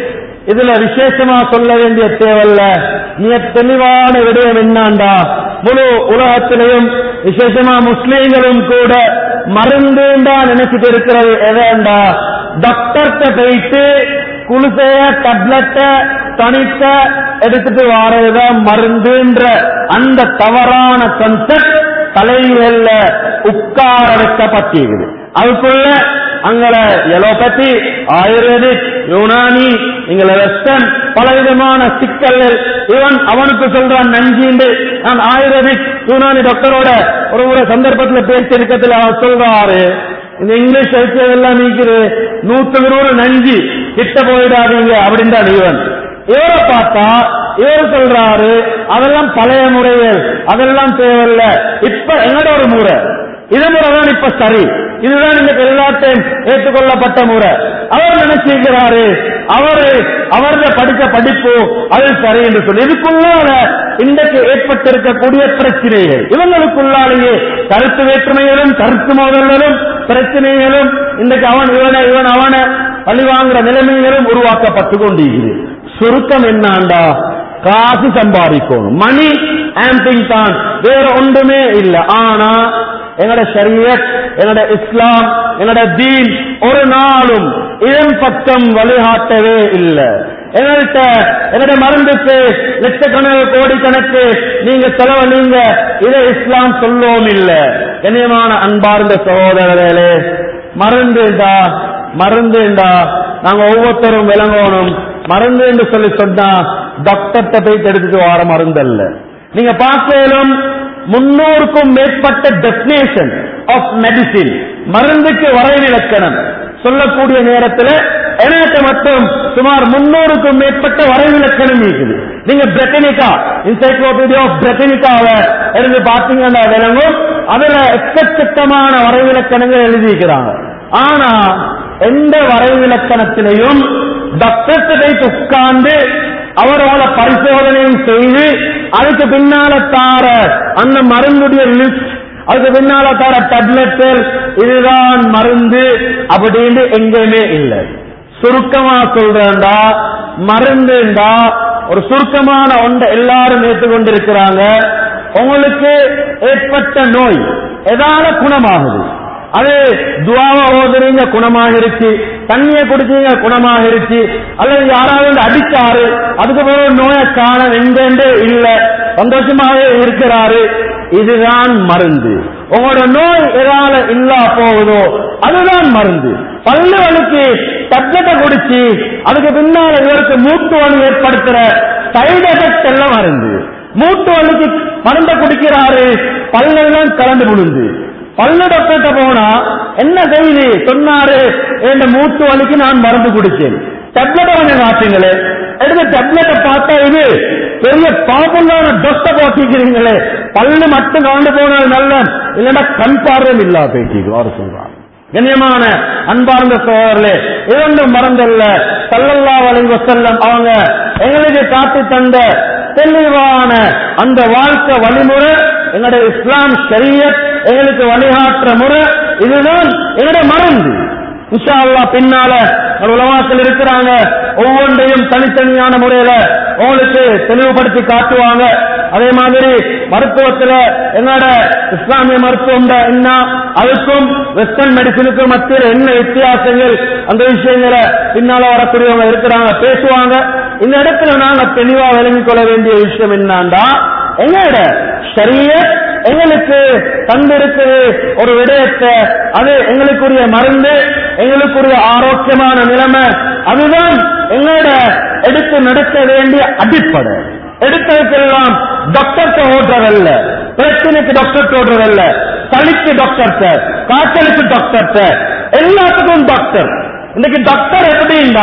இதுல விசேஷமா சொல்ல வேண்டிய தேவையில்ல, மிக தெளிவான விடயம் என்னண்டா, முழு உலகத்திலையும் விசேஷமா முஸ்லீம்களும் கூட மருந்துண்டா நினைச்சிட்டு இருக்கிறது எதேண்டா, டாக்டர்கிட்ட போயிட்டு குளுசைய டப்லெட்ட தனித்த எடுத்துட்டு வாரதுதான் மருந்துன்ற அந்த தவறான கன்செப்ட் தலைகள்ல உட்கார வைக்கப்பட்டிருக்குது. அதுக்குள்ள அங்கள எலோபதி, ஆயுர்வேதிக், யுனானி, இங்கள வெஸ்டர்ன் பலவிதமான சிக்கல்கள். இவன் அவனுக்கு சொல்றான் நஞ்சிண்டு. நான் ஆயுர்வேதிக் யுனானி டாக்டரோட ஒரு ஒரு சந்தர்ப்பத்தில் பேசியிருக்கத்துல அவர் சொல்றாரு, இந்த இங்கிலீஷ் வைத்தியம் நீக்குது, நூத்துக்கு நூறு நஞ்சு, கிட்ட போயிடாதீங்க அப்படின்றான் இவன். இவரை பார்த்தா இவர் சொல்றாரு, அதெல்லாம் பழைய முறைகள், அதெல்லாம் தேவையில்ல, இப்ப எங்கட ஒரு முறை, இது முறைதான் இப்ப சரி, இதுதான் இந்த எல்லாத்தையும் ஏற்றுக்கொள்ளப்பட்ட முறை. அவர் நினைச்சிருக்கிறாரு, அவரு அவருடைய படித்த படிப்பு அது சரி என்று சொல்லி. இதுக்குள்ளால இன்றைக்கு ஏற்பட்டிருக்கக்கூடிய பிரச்சனைகள், இவங்களுக்குள்ளாலேயே கருத்து வேற்றுமைகளும் கருத்து மோதல்களும் பிரச்சனைகளும், இன்றைக்கு அவன் இவனை இவன் அவனை பழிவாங்குற நிலைமைகளும் உருவாக்கப்பட்டு கொண்டிருக்கிறது. சுருக்கம் என்னாண்டா, காசு சம்பாதிக்கணும், மணி ஆம்பிங் தான், வேற ஒன்றுமே இல்லை. ஆனா எங்கட ஷரியத், எங்கட இஸ்லாம், எங்கட தீன் ஒரு நாளும் இதன் பக்கம் வழிகாட்டவே இல்லை. எங்கள்கிட்ட எங்கட மருந்துக்கு லட்சக்கணக்கு கோடிக்கணக்கு நீங்க செலவழிங்க, இதை இஸ்லாம் சொல்லவும் இல்லை. கண்ணியமான அன்பார்ந்த சகோதரர்களே, மருந்துண்டா மருந்துண்டா நாங்க ஒவ்வொருத்தரும் விளங்கணும். மருந்து என்று சொல்லி சொன்னா டாக்டர்கிட்ட போய் எடுத்துட்டு வர மருந்து அல்ல. நீங்க பார்க்கலும் முன்னூறுக்கும் மேற்பட்ட டெபினேஷன் ஆஃப் மெடிசின், மருந்துக்கு வரைவிலக்கணம் சொல்லக்கூடிய நேரத்தில் எனக்கு மட்டும் சுமார் முன்னூறுக்கும் மேற்பட்ட வரைவிலக்கணம் இருக்குது. நீங்க பிரிட்டனிகா, என்சைக்ளோபீடியா ஆஃப் பிரிட்டனிகாவை இருந்து பார்த்தீங்கன்னா விளங்கும், அதுல எக்கச்சக்கமான வரைவிலக்கணங்கள் எழுதியிருக்கிறாங்க. ஆனா எந்த வரைவிலக்கணத்திலையும் டாக்டர்களை உட்கார்ந்து அவரோட பரிசோதனையும் செய்து அதுக்கு பின்னால தார அந்த மருந்துடைய லிஸ்ட், அதுக்கு பின்னால தார டேப்லெட்கள், இதுதான் மருந்து அப்படின்னு எங்கேயுமே இல்லை. சுருக்கமா சொல்றேன்டா, மருந்துண்டா ஒரு சுருக்கமான ஒன்றை எல்லாரும் ஏற்றுக்கொண்டிருக்கிறாங்க. உங்களுக்கு ஏற்பட்ட நோய் எதால குணமாகுது, அது துவாவா ஓதுறீங்க குணமாகிருச்சு, தண்ணியை குடிச்சீங்க குணமாகிருச்சு, அல்லது யாராவது அடிச்சாரு அதுக்கு பிறகு நோயை காண எங்கென்று இல்ல, சந்தோஷமாக இருக்கிறாரு, இதுதான் மருந்து. உங்களோட நோய் எதால இல்லா போகுதோ அதுதான் மருந்து. பல்லு வலிக்கு டப்லெட்டை குடிச்சு அதுக்கு பின்னால இவருக்கு மூட்டு வலி ஏற்படுத்துற சைடு எஃபெக்ட் எல்லாம் மருந்து. மூட்டு வலிக்கு மருந்தை குடிக்கிறாரு, பல்லெல்லாம் கலந்து விழுந்து. பல்லு டாக்டர்கிட்ட போனா என்ன செய்தி சொன்னாரு, என் மூட்டு வலிக்கு நான் மருந்து குடிச்சேன், டப்லெட்டை கொஞ்சம் காட்டுங்களே. எடுத்து டப்லெட்டை பார்த்தா இது பெரிய பாப்புலான டொஸ்ட போட்டிக்கிறீங்களே, பல்லு மட்டும் கலந்து போனது நல்ல, இல்லைன்னா கண் பார்வை இல்லா பேசிக்கு அவர் சொல்றாங்க. கண்ணியமான அன்பார்ந்த சோழர்களே, இரண்டு மறந்தல்ல ஸல்லல்லாஹு அலைஹி வஸல்லம் அவங்க எங்களுக்கு காட்டி தந்த தெளிவான அந்த வாழ்க்கை வழிமுறை, எங்களுடைய இஸ்லாம் ஷரியத் எங்களுக்கு வழிகாட்டுற முறை, இதுதான் எங்களுடைய மருந்து. இன்ஷா அல்லாஹ் பின்னால உலமாக்கள் இருக்கிறாங்க, ஒவ்வொன்றையும் தனித்தனியான முறையில உங்களுக்கு தெளிவுபடுத்தி காட்டுவாங்க. அதே மாதிரி மருத்துவத்துல என்னோட இஸ்லாமிய மருத்துவம் என்ன, அதுக்கும் வெஸ்டர்ன் மெடிசனுக்கும் மத்தியில் என்ன வித்தியாசங்கள், அந்த விஷயங்களை பின்னால வரக்கூடியவங்க இருக்கிறாங்க, பேசுவாங்க. இந்த இடத்துல நாங்க தெளிவா விளங்கிக் கொள்ள வேண்டிய விஷயம் என்னன்னா, எங்களோட ஷரியத் எங்களுக்கு தந்திருக்குது ஒரு விடயத்தை, அது எங்களுக்குரிய மருந்து, எங்களுக்குரிய ஆரோக்கியமான நிலைமை, அதுதான் எங்களோட எடுத்து நடக்க வேண்டிய அடிப்படை. எடுத்ததுக்கெல்லாம் டாக்டர்கிட்ட ஓடுறதல்ல, பிரச்சனைக்கு டாக்டர் ஓடுறதல்ல, சளிக்கு டாக்டர்கிட்ட, காய்ச்சலுக்கு டாக்டர்கிட்ட, எல்லாத்துக்கும் டாக்டர். இன்னைக்கு டாக்டர் எப்படின்னா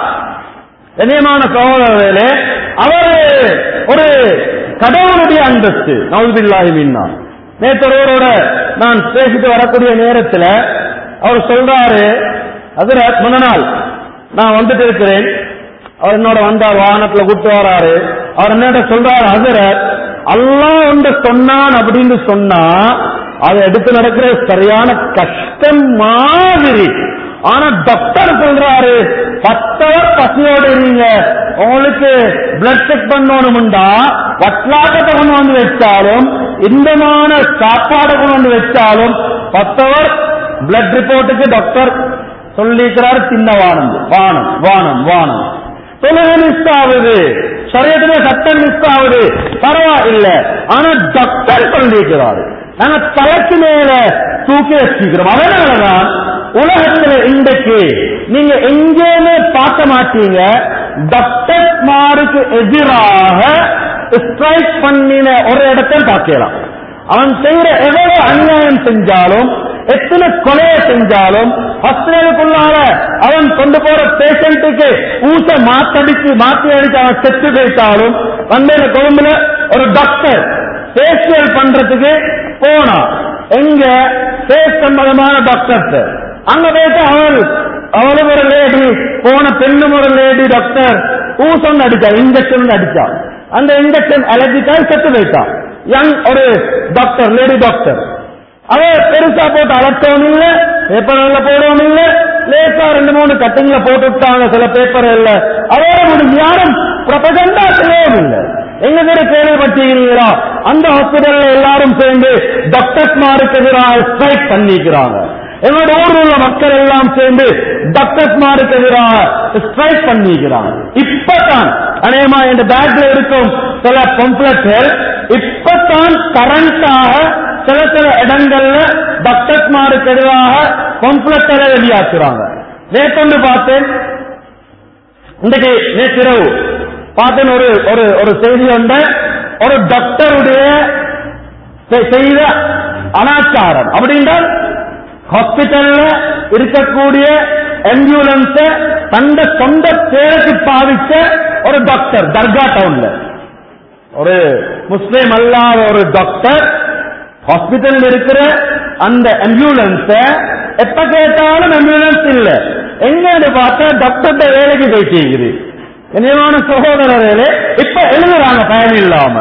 கண்ணியமான சகோதரர்களே, அவரு ஒரு கடவுளுடைய அந்தஸ்து. நவுதுபில்லாஹி மின்னா. நேற்றோரோட நான் பேசிட்டு வரக்கூடிய நேரத்தில் அவர் சொல்றாரு, அதுல முன்ன நாள் நான் வந்துட்டு இருக்கிறேன், அவர் என்னோட வந்தார், வாகனத்துல கூட்டு வராரு. அவர் என்ன சொல்றாரு, அதுல அல்லாஹ் ஒன்று சொன்னான் அப்படின்னு சொன்னா அதை எடுத்து நடக்கிற சரியான கஷ்டம் மாதிரி. ஆனா டாக்டர் சொல்றாரு, பத்தவர் பசியோடு இருங்க, உங்களுக்கு பிளட் செக் பண்ணணும்டா, வட்லாக்கத்தை கொண்டு வந்து வச்சாலும் இந்தமான சாப்பாடு கொண்டு வந்து வச்சாலும் பத்தவர் பிளட் ரிப்போர்ட்டுக்கு டாக்டர் சொல்லிக்கிறார், சின்ன வானம் வானம் வானம் வானம் தொழுகை மிஸ் ஆகுது, சரியத்துல சட்டம் மிஸ் ஆகுது, பரவாயில்ல. ஆனா டாக்டர் சொல்லிக்கிறாரு, நாங்க தலைக்கு மேல தூக்கி வச்சுக்கிறோம். அதனாலதான் உலகத்துல இன்றைக்கு நீங்க எங்கேயுமே பார்க்க மாட்டீங்க, டாக்டர்மாருக்கு எதிராக ஸ்ட்ரைக் பண்ணின ஒரு இடத்தை பார்க்கலாம். அவன் செய்யற எவ்வளவு அநியாயம் செஞ்சாலும், எத்தனை கொலையை செஞ்சாலும், ஹாஸ்பிட்டலுக்குள்ளால அவன் கொண்டு போற பேஷண்ட்டுக்கு ஊச மாத்தடிச்சு மாத்தி அடிச்சு அவன் செத்து போயிட்டாலும், வந்த கொழும்புல ஒரு டாக்டர் பேஷியல் பண்றதுக்கு போனா, எங்க பேஸ் சம்பந்தமான டாக்டர் அங்க போயிட்டு அவள் அவளும் ஒரு லேடி, போன பெண்ணும் ஒரு லேடி டாக்டர் ஊசம் அடிச்சா, இன்ஜெக்ஷன் அடிச்சா, அந்த இன்ஜெக்ஷன் அலர்ஜிக்காக செத்து போயிட்டான். யங் ஒரு டாக்டர், லேடி டாக்டர். அவ பெருசா போட்டு அலட்டவும் இல்லை, பேப்பர்ல போடவும் இல்லை, லேசா ரெண்டு மூணு கட்டிங்ல போட்டு விட்டாங்க சில பேப்பர் இல்ல. அதோட முடிஞ்சு யாரும் பிரபகண்டா செய்யவும் இல்லை. எங்க பேரு கேள்விப்பட்டீங்களா, அந்த ஹாஸ்பிட்டல்ல எல்லாரும் சேர்ந்து டாக்டர்ஸ்மாருக்கு எதிராக ஸ்ட்ரைக் பண்ணிக்கிறாங்க. எங்களோட ஊரில் உள்ள மக்கள் எல்லாம் சேர்ந்து டாக்டர்ஸ்மாருக்கு எதிராக ஸ்ட்ரைக் பண்ணிக்கிறாங்க. இப்பதான் அநேகமா இந்த பேக்ல இருக்கும் சில பம்ப்ளெட்கள் இப்பதான் கரண்டாக சில சில இடங்கள்ல டாக்டர்ஸ்மாருக்கு எதிராக பம்ப்ளெட்டை வெளியாக்குறாங்க. நேற்று பார்த்தேன், இன்றைக்கு நேற்றிரவு பார்த்தேன் ஒரு ஒரு செய்தி ஒன்று, ஒரு டாக்டருடைய செய்த அனாச்சாரம் அப்படின்றால் ஹாஸ்பிட்டல்ல இருக்கக்கூடிய ஆம்புலன்ஸ தந்த சொந்த பேருக்கு பாவிச்ச ஒரு டாக்டர் தர்கா டவுன்ல, ஒரு முஸ்லிம் அல்லாத ஒரு டாக்டர் ஹாஸ்பிட்டல் இருக்கிற அந்த ஆம்புலன்ஸ எப்ப கேட்டாலும் ஆம்புலன்ஸ் இல்ல, எங்க பார்த்தா டாக்டர் வேலைக்கு போயிட்டு கண்ணியமான சகோதரர்களே, இப்ப எழுதுறாங்க பயன் இல்லாம.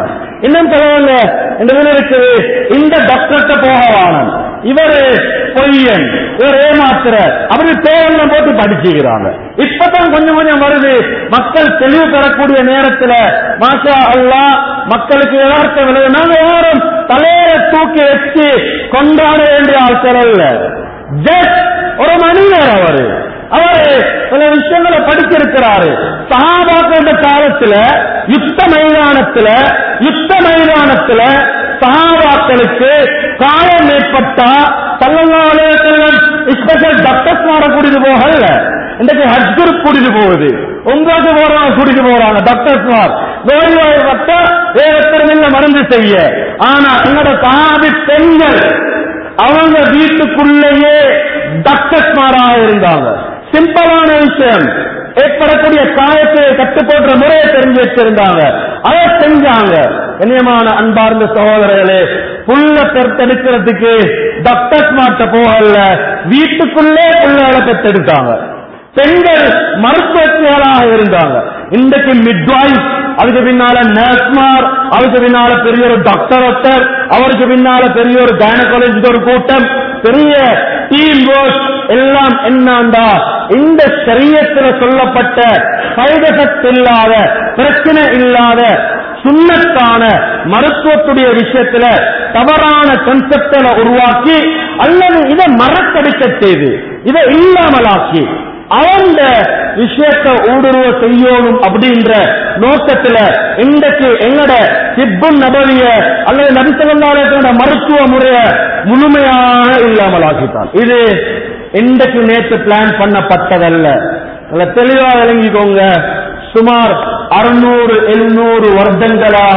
இன்னும் சொல்லுவாங்க இருக்குது இந்த டாக்டர்கிட்ட போக வானம், இவரு பொய்யன், இவர் ஏமாத்துற, அப்படி தேவெல்லாம் போட்டு படிச்சுக்கிறாங்க. இப்பதான் கொஞ்சம் கொஞ்சம் வருது, மக்கள் தெளிவு பெறக்கூடிய நேரத்தில் மாஷா அல்லாஹ் மக்களுக்கு யதார்த்தம் விளைவு. நாங்க யாரும் தலையை தூக்கி வச்சு கொண்டாட வேண்டிய ஆட்கள் அல்ல. ஜஸ்ட் ஒரு மனிதர், அவரு அவரு சில விஷயங்களை படிச்சிருக்கிறாரு. சஹாபாக்கள் காலத்துல யுத்த மைதானத்துல யுத்த மைதானத்துல சஹாபாக்களுக்கு காயம் ஏற்பட்டா ஸல்லல்லாஹு அலைஹி வஸல்லம் ஸ்பெஷல் டாக்டர்ஸ் மாற கூட்டிட்டு போகல. இன்றைக்கு ஹஜ் குரூப் கூட்டிட்டு போகுது, உங்களுக்கு போறாங்க கூட்டிட்டு போறாங்க டாக்டர்ஸ் மார் நோய்வாய்ப்பட்ட வேறத்திறமில்ல மருந்து செய்ய. ஆனா எங்களோட சஹாபி பெண்கள் அவங்க வீட்டுக்குள்ளேயே டாக்டர்ஸ் மாராக இருந்தாங்க. சிம்பிளான விஷயம், ஏற்படக்கூடிய காயத்தை கட்டு போடுற முறையை தெரிஞ்சு வச்சிருந்தாங்க, அதை செஞ்சாங்க. கண்ணியமான அன்பார்ந்த சகோதரர்களே, புள்ள பெற்றெடுக்கிறதுக்கு டாக்டர்ஸ் மாட்ட போகல, வீட்டுக்குள்ளே புள்ளைகளை பெற்றெடுத்தாங்க. பெண்கள் மருத்துவர்களாக இருந்தாங்க. இன்றைக்கு மிட்வைஃப், அதுக்கு பின்னால நர்ஸ்மார், அதுக்கு பின்னால பெரிய ஒரு டாக்டர் ஒருத்தர், அவருக்கு பின்னால பெரிய ஒரு கைனகாலஜிஸ்ட் ஒரு கூட்டம், பெரிய டீம் ஒர்க் எல்லாம். என்னண்டா இந்த ஷரியத்தில் சொல்லப்பட்ட சைடு எஃபெக்ட் இல்லாத, பிரச்சனை இல்லாத சுன்னத்தான மருத்துவத்துடைய விஷயத்துல தவறான கன்செப்டை உருவாக்கி அல்லது இதை மறக்கடிக்க செய்து இதை இல்லாமலாக்கி அந்த விஷயத்தை ஊடுருவ செய்யணும் அப்படின்ற நோக்கத்துல இன்றைக்கு எங்கட திப்புன் நபவிய அல்லது நபி ஸல்லல்லாஹு அலைஹி வஸல்லம் மருத்துவ முறைய முழுமையாக இல்லாமலாக்கிட்டான். இது இன்றைக்கு நேற்று பிளான் பண்ணப்பட்டதல்ல. தெளிவா விளங்கிக்கோங்க. சுமார் அறுநூறு எழுநூறு வருடங்களாக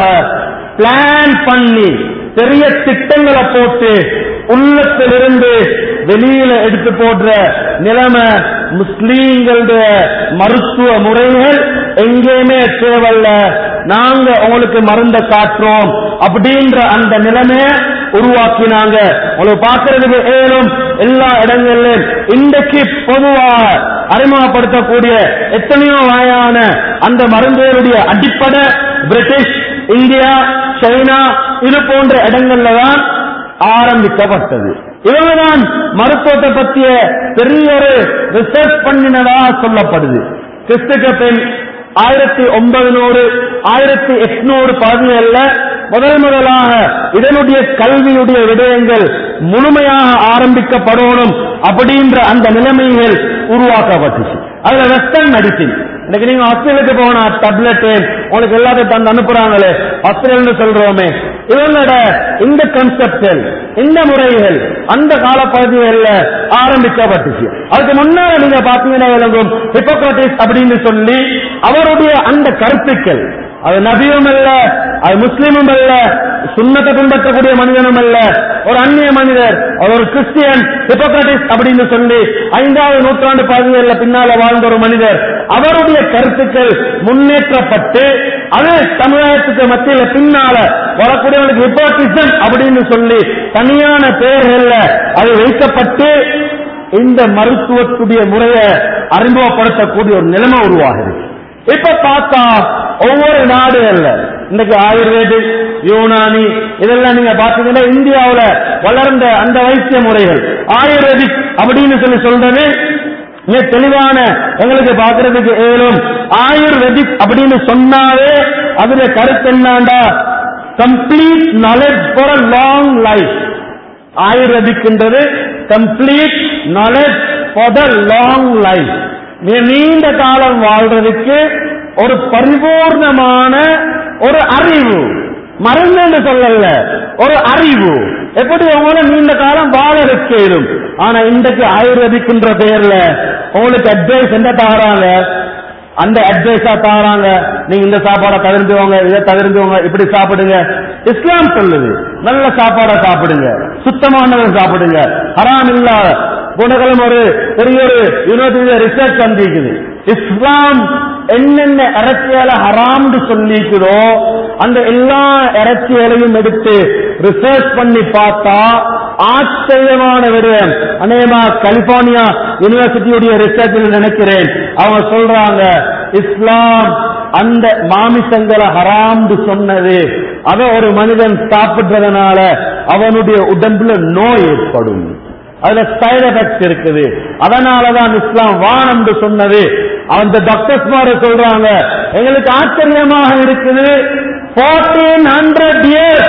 பிளான் பண்ணி பெரிய திட்டங்களை போட்டு உள்ளத்திலிருந்து வெளியில எடுத்து போடுற நிலைமை முஸ்லீம்களுடைய மருத்துவ முறைகள் எங்கேயுமே தேவையில்ல, நாங்க உங்களுக்கு மருந்த காட்டுறோம் அப்படின்ற அந்த நிலைமையை உருவாக்கினாங்க. உங்களுக்கு பார்க்கறதுக்கு ஏழும் எல்லா இடங்களிலும் இன்றைக்கு பொதுவாக அறிமுகப்படுத்தக்கூடிய எத்தனையோ வகையான அந்த மருந்துகளுடைய அடிப்படை பிரிட்டிஷ், இந்தியா, சைனா இது போன்ற இடங்கள்ல தான் ஆரம்பிக்கப்பட்டது. இவங்கதான் மருத்துவத்தை பற்றிய பெரிய ஒரு ரிசர்ச் பண்ணினதாக சொல்லப்படுது. கிறிஸ்துக்கு பின் ஆயிரத்தி ஒன்பது நூறு ஆயிரத்தி எட்நூறு பதினேழுல முதல் முதலாக இதனுடைய கல்வியுடைய விடயங்கள் முழுமையாக ஆரம்பிக்கப்படணும் அப்படின்ற அந்த நிலைமைகள் உருவாக்கப்பட்டுச்சு. அதுல வெஸ்டர்ன் மெடிசின், இன்னைக்கு நீங்க ஹாஸ்பிட்டலுக்கு போனா டேப்லெட் உங்களுக்கு எல்லாத்தையும் தந்து அனுப்புறாங்களே, ஹாஸ்பிட்டல் சொல்றோமே, இவங்களோட இந்த கன்செப்டல் இந்த முறைகள் அந்த காலப்பகுதிகளில் ஆரம்பிக்கப்பட்டுச்சு. அதுக்கு முன்னால நீங்க பாத்தீங்கன்னா விளங்கும் ஹிப்போக்ரட்டிஸ் அப்படின்னு சொல்லி அவருடைய அந்த கருத்துக்கள், அது நபியும் அல்ல, அது முஸ்லீமும் அல்ல, சுன்னத்தை பின்பற்றக்கூடிய மனிதனும் அல்ல, ஒரு அந்நிய மனிதர், அவர் ஒரு கிறிஸ்டியன், ஹிப்போக்ரட்டிஸ் அப்படின்னு சொல்லி ஐந்தாவது நூற்றாண்டு பகுதிகளில் பின்னால வாழ்ந்த ஒரு மனிதர். அவருடைய கருத்துக்கள் முன்னேற்றப்பட்டு அது சமுதாயத்துக்கு மத்தியில் பின்னால வரக்கூடியவர்களுக்கு ஹிப்போக்ரட்டிசம் அப்படின்னு சொல்லி தனியான பெயர்கள்ல அது வைக்கப்பட்டு இந்த மருத்துவத்துடைய முறையை அறிமுகப்படுத்தக்கூடிய ஒரு நிலைமை உருவாகுது. இப்ப பார்த்தா ஒவ்வொரு நாடுகள்ல இன்னைக்கு ஆயுர்வேதிக், யூனானி இதெல்லாம் நீங்க பாத்தீங்கன்னா இந்தியாவுல வளர்ந்த அந்த வைத்திய முறைகள் ஆயுர்வேதிக் அப்படின்னு சொல்லி சொல்றது மிக தெளிவான எங்களுக்கு பாக்குறதுக்கு ஏழும். ஆயுர்வேதிக் அப்படின்னு சொன்னாவே அதுல கருத்து என்னண்டா complete knowledge for a long life. ஆயுர்வேதிக்ன்றது complete knowledge for the long life, நீண்ட காலம் வாழ்றதுக்கு ஒரு பரிபூர்ணமான ஒரு அறிவு, மருந்து என்று சொல்லல, ஒரு அறிவு எப்படி உங்களை நீண்ட காலம் வாழ வைக்கணும். ஆனா இன்றைக்கு ஆயுர்வேதிக்ன்ற பெயர்ல உங்களுக்கு அட்வைஸ் என்ன தாராங்க, அந்த அட்வைஸா தாராங்க, நீங்க இந்த சாப்பாடை தவிர்த்துவாங்க, இதை தவிர்த்துவாங்க, இப்படி சாப்பிடுங்க. இஸ்லாம் சொல்லுது நல்ல சாப்பாடை சாப்பிடுங்க, சுத்தமானதை சாப்பிடுங்க, ஹராம் இல்லாத. போனகளும் ஒரு பெரிய ஒரு யூனிவர்சிட்டி ரிசர்ச் வந்திருக்குது, இஸ்லாம் என்னென்ன இறைச்சியால ஹராம்னு சொல்லிக்குதோ அந்த எல்லா இறைச்சிகளையும் எடுத்து ரிசர்ச் பண்ணி பார்த்தா ஆச்சரியமான விடயம். அநேகமா கலிபோர்னியா யூனிவர்சிட்டியுடைய ரிசர்ச்சில் நினைக்கிறேன், அவங்க சொல்றாங்க இஸ்லாம் அந்த மாமிசங்களை ஹராம்னு சொன்னது அதை ஒரு மனிதன் சாப்பிடுறதுனால அவனுடைய உடம்புல நோய் ஏற்படும், அதுல சைடு எஃபெக்ட் இருக்குது. அதனாலதான் இஸ்லாம் வானம் என்று சொன்னது. அந்த டாக்டர்ஸ் மாதிரி சொல்றாங்க, எங்களுக்கு ஆச்சரியமாக இருக்குது, பதினான்கு ஹண்ட்ரட் இயர்ஸ்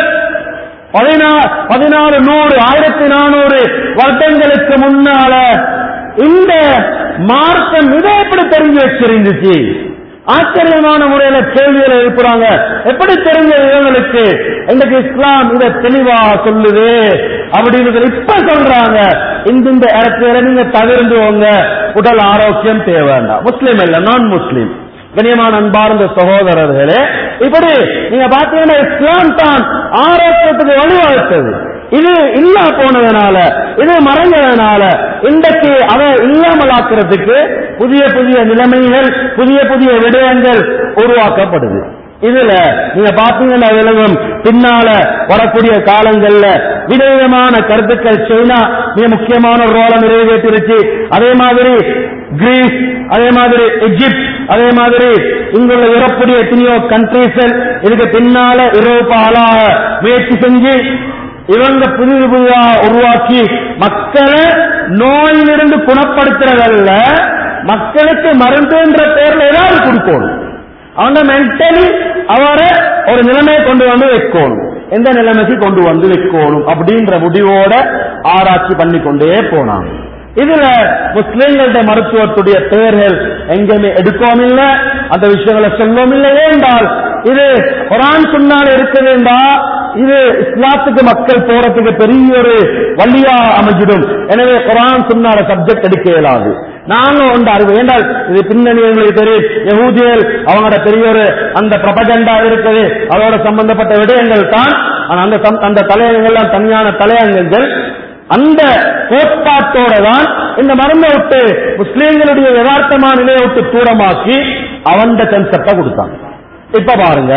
பதினாறு நூறு ஆயிரத்தி நானூறு வருடங்களுக்கு முன்னால இந்த மார்க்கம் இதை எப்படி தெரிஞ்சு வச்சிருந்துச்சு? ஆச்சரியமான முறையில கேள்விகளை எழுப்புறாங்க. எப்படி தெரிஞ்ச இவங்களுக்கு இன்னைக்கு இஸ்லாம் இதை தெளிவா சொல்லுது அப்படின்னு இப்ப சொல்றாங்க. இந்த இடத்துல நீங்க தவிர்ந்துவங்க, உடல் ஆரோக்கியம் தேவை வேண்டாம். முஸ்லீம் இல்ல, நான் முஸ்லீம். கண்ணியமான அன்பார்ந்த சகோதரர்களே, இப்படி நீங்க பாத்தீங்கன்னா இஸ்லாம் தான் ஆரோக்கியத்துக்கு வழிவகுத்தது. இது இல்லா போனதுனால, இது மறைஞ்சதுனால இன்றைக்கு அதை இல்லாமலாக்குறதுக்கு புதிய புதிய நிலைமைகள், புதிய புதிய விடயங்கள் உருவாக்கப்படுது. இதுல நீங்க பாத்தீங்கன்னா விலகும் பின்னால வரக்கூடிய காலங்கள்ல விதவிதமான கருத்துக்கள் சைனா மிக முக்கியமான ஒரு ரோலை நிறைவேற்றிருச்சு. அதே மாதிரி கிரீஸ், அதே மாதிரி எகிப்த், அதே மாதிரி இங்குள்ள யூரோப்புடைய எத்தனையோ கண்ட்ரீஸ் இதுக்கு பின்னால யூரோப்பாலாக முயற்சி செஞ்சு இவங்க புதிய புதிதாக உருவாக்கி மக்களை நோயிலிருந்து குணப்படுத்துறதல்ல, மக்களுக்கு மருந்துன்ற பேர்ல ஏதாவது கொடுக்கணும். அவங்க மென்டலி அவரை ஒரு நிலைமையை கொண்டு வந்து வைக்கணும், எந்த நிலைமைக்கு கொண்டு வந்து வைக்கணும் அப்படின்ற முடிவோட ஆராய்ச்சி பண்ணி கொண்டே போனாங்க. இதுல முஸ்லிம்களுடைய மருத்துவத்துடைய பெயர்கள் எங்கேயுமே எடுக்கவும் இல்லை, அந்த விஷயங்களை சொல்லவும் இல்லை. ஏண்டால் இது குர்ஆன் சுன்னால இருக்குதுண்டா இது இஸ்லாத்துக்கு மக்கள் போறதுக்கு பெரிய ஒரு வழியா அமைஞ்சிடும். எனவே குர்ஆன் சுன்னால சப்ஜெக்ட் எடுக்க இயலாது. நானும் ஒன்று அறிவு ஏண்டால் இது பின்னணி எங்களுக்கு தெரியும். யஹூதிகள் அவங்களோட பெரிய ஒரு அந்த பிரபகண்டா இருக்குது, அதோட சம்பந்தப்பட்ட விடயங்கள் தான். அந்த அந்த தலையங்கள்லாம் தனியான தலையங்கங்கள். அந்த கோட்பாட்டோட தான் இந்த மருந்தை விட்டு முஸ்லீம்களுடைய யதார்த்தமான நிலையை விட்டு தூரமாக்கி அவன் கன்செப்டா கொடுத்தாங்க. இப்ப பாருங்க,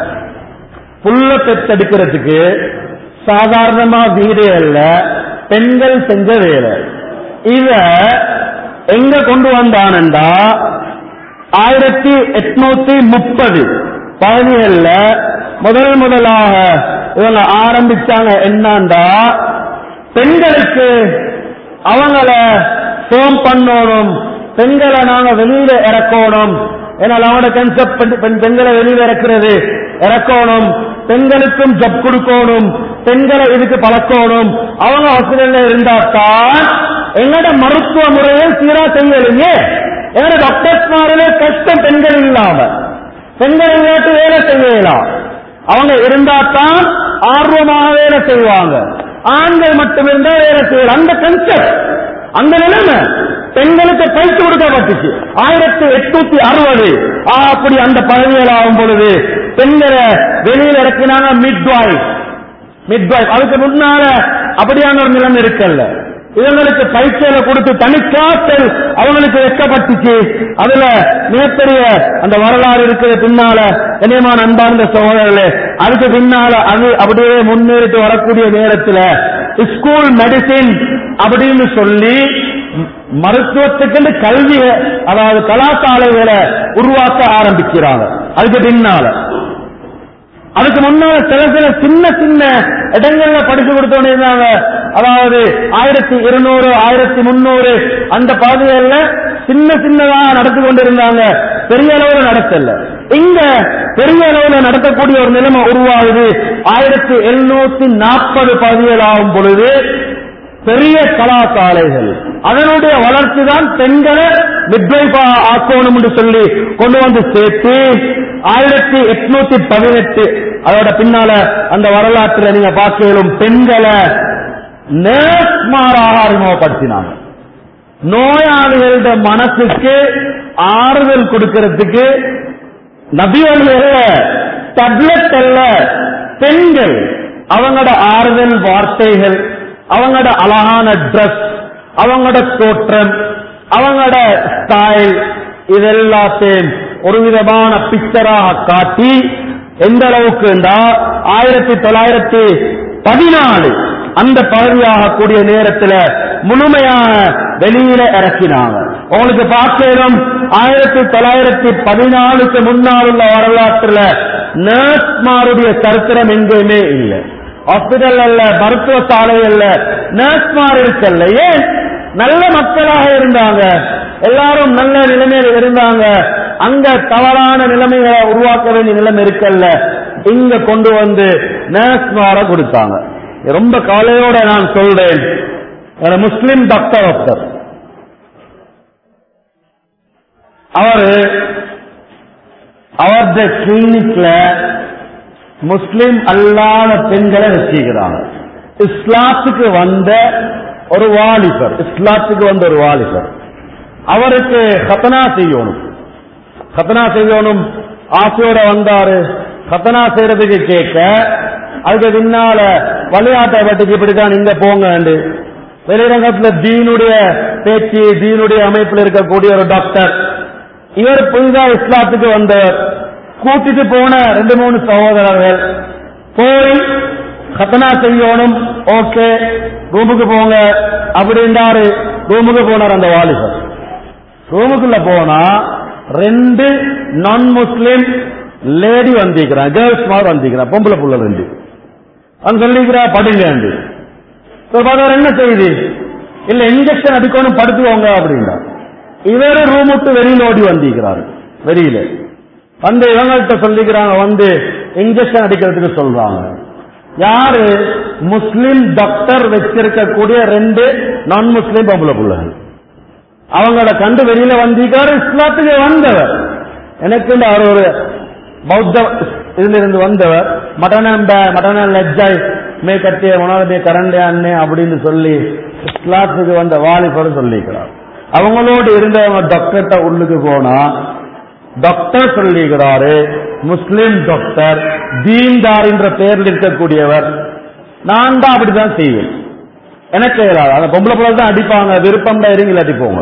புல்ல பெற்றெடுக்கிறதுக்கு சாதாரணமா வீடு அல்ல, பெண்கள் செஞ்ச வேலை. இத எங்க கொண்டு வந்தானண்டா ஆயிரத்தி எட்நூத்தி முப்பது பகுதிகள்ல முதல் முதலாக இவங்க ஆரம்பிச்சாங்க. என்னண்டா பெண்களுக்கு அவங்கள சோம் பண்ணணும், பெண்களை நாங்க வெளியில இறக்கணும். ஏன்னால் அவனோட கன்செப்ட் பெண்களை வெளியில இறக்குறது இறக்கணும், பெண்களுக்கும் ஜப் கொடுக்கணும், பெண்களை இதுக்கு பழக்கணும். அவங்க ஹாஸ்பிட்டல்ல இருந்தாத்தான் எங்களோட மருத்துவ முறையை சீரா செய்யலைங்க. எங்களோட டாக்டர்ஸ் மாரிலே கஷ்டம் பெண்கள் இல்லாம, பெண்கள் இல்லாட்டு வேலை செய்யலாம். அவங்க இருந்தாத்தான் ஆர்வமாக வேலை செய்வாங்க. ஆண்கள் மட்டும் இருந்தா வேலை செய்யலாம். அந்த கன்செப்ட், அந்த நிலைமை பெண்களுக்கு பயிற்சி கொடுக்கப்பட்டுச்சு ஆயிரத்தி எட்நூத்தி அறுபது அப்படி அந்த பதவிகள் ஆகும் பொழுது பெண்களை வெளியில் இறக்கினாங்க. மிட்வாய்ஃப் மிட்வாய்ஃப் அதுக்கு முன்னால அப்படியான ஒரு நிலைமை இருக்கல்ல. இவங்களுக்கு பயிற்சியில கொடுத்து தனிக்காத்தல் அவங்களுக்கு வைக்கப்பட்டுச்சு. அதுல மிகப்பெரிய அந்த வரலாறு இருக்கிற பின்னால கண்ணியமான அன்பார்ந்த சகோதரர்களே, அதுக்கு பின்னால அது அப்படியே முன்னேறிட்டு வரக்கூடிய நேரத்தில் ஸ்கூல் மெடிசின் அப்படின்னு சொல்லி மருத்துவத்துக்கு கல்வி, அதாவது கலாசாலைகளை உருவாக்க ஆரம்பிக்கிறாங்க. அதுக்கு பின்னால அதுக்கு முன்னால சில சில சின்ன சின்ன இடங்கள்ல படிச்சு கொடுத்தோன்னு இருந்தாங்க. அதாவது ஆயிரத்தி இருநூறு ஆயிரத்தி முன்னூறு அந்த பகுதிகளில் சின்ன சின்னதாக நடத்தி கொண்டிருந்தாங்க, பெரிய அளவில் நடத்தல. இங்க பெரிய அளவில் நடத்தக்கூடிய ஒரு நிலைமை உருவாகுது. ஆயிரத்தி எழுநூத்தி நாற்பது பகுதிகள் ஆகும் பொழுது பெரிய கலாசாலைகள், அதனுடைய வளர்ச்சி தான் பெண்களை மிட்வைஃபா ஆக்கணும் என்று சொல்லி கொண்டு வந்து சேர்த்து ஆயிரத்தி எட்நூத்தி பதினெட்டு அதோட பின்னால அந்த வரலாற்றில் நீங்க பார்க்கலும் பெண்களை நேர்மாறாக அறிமுகப்படுத்தினாங்க. நோயாளிகளுடைய மனசுக்கு ஆறுதல் கொடுக்கிறதுக்கு நபிவழியில டப்லெட் அல்ல, பெண்கள் அவங்களோட ஆறுதல் வார்த்தைகள், அவங்களோட அழகான டிரஸ், அவங்களோட தோற்றம், அவங்களோட ஸ்டைல், இதெல்லாத்தையும் ஒரு விதமான பிக்சராக காட்டி எந்த அளவுக்கு ஆயிரத்தி தொள்ளாயிரத்தி பதினாலு அந்த பகுதியாக கூடிய நேரத்தில் முழுமையாக வெளியில இறக்கினாங்க. உங்களுக்கு பார்க்கணும், ஆயிரத்தி தொள்ளாயிரத்தி பதினாலுக்கு முன்னால் உள்ள வரலாற்றுல நர்ஸ்மாருடைய சரித்திரம் எங்கேயுமே இல்லை. ஹாஸ்பிட்டல் அல்ல, மருத்துவ சாலை அல்ல, நர்ஸ்மார் இருக்கல்ல. ஏன்? நல்ல மக்களாக இருந்தாங்க, எல்லாரும் நல்ல நிலைமையில் இருந்தாங்க. அங்க தவறான நிலைமைகளை உருவாக்க வேண்டிய நிலைமை இருக்கல்ல, இங்க கொண்டு வந்து நர்ஸ்மார கொடுத்தாங்க. ரொம்ப கவலையோட நான் சொல்றேன், முஸ்லிம் டாக்டர் ஒருத்தர், அவரு அவருடைய கிளினிக்ல முஸ்லிம் அல்லாத பெண்களை வச்சுக்கிறாங்க. இஸ்லாத்துக்கு வந்த ஒரு வாலிபர், இஸ்லாத்துக்கு வந்த ஒரு வாலிபர், அவருக்கு கத்தனா செய்யணும், கத்தனா செய்யணும் ஆசையோட வந்தாரு. கத்தனா செய்யறதுக்கு கேட்க, அதுக்கு பின்னால விளையாட்டை பட்டிக்கு இப்படித்தான் இங்க போங்க. வெளிரங்கத்துல தீனுடைய பேச்சு, தீனுடைய அமைப்பில் இருக்கக்கூடிய ஒரு டாக்டர், இவர் புதிதா இஸ்லாத்துக்கு வந்தவர், கூட்டிட்டு போன ரெண்டு மூணு சகோதரர்கள் போய் கத்தனா செய்யணும், ஓகே ரூமுக்கு போங்க அப்படின்றாரு. ரூமுக்கு போனார் அந்த வாலிபர். ரூமுக்குள்ள போனா ரெண்டு நான் முஸ்லிம் லேடி வந்திருக்கிறான், கேர்ள்ஸ் மாதிரி வந்திருக்கிறான், பொம்பளை புள்ள ரெண்டு. அவன் சொல்லிக்கிறா படுங்க. என்ன செய்தி? இல்ல இன்ஜெக்ஷன் அடிக்கணும், படுத்துவோங்க அப்படின்னா. இவரு ரூம் விட்டு வெளியில ஓடி வந்திருக்கிறாரு. வெளியில வந்து இவங்கள்ட்ட சொல்லிக்கிறாங்க, வந்து இன்ஜெக்ஷன் அடிக்கிறதுக்கு சொல்றாங்க. யாரு? முஸ்லிம் டாக்டர் வச்சிருக்கக்கூடிய ரெண்டு நான் முஸ்லிம் பொம்பளை பிள்ளைகள். அவங்கள கண்டு வெளியில வந்திருக்காரு, இஸ்லாத்துக்கு வந்தவர். எனக்கு அவர் ஒரு பௌத்த இதுல இருந்து வந்தவர், மட்டன மட்டன லஜ்ஜாய் மே கட்டிய உணவதே கரண்டே அண்ணே அப்படின்னு சொல்லி இஸ்லாத்துக்கு வந்த வாலிபர் சொல்லிக்கிறார். அவங்களோடு இருந்தவங்க டாக்டர்கிட்ட உள்ளுக்கு போனா டாக்டர் சொல்லிக்கிறாரு, முஸ்லிம் டாக்டர், தீன்தார் என்ற பெயரில் இருக்கக்கூடியவர், நான் தான் அப்படிதான் செய்வேன், எனக்கு இயலாது. அந்த பொம்பளை பிள்ளை தான் அடிப்பாங்க, விருப்பம் தான் இருங்க அடிப்போங்க.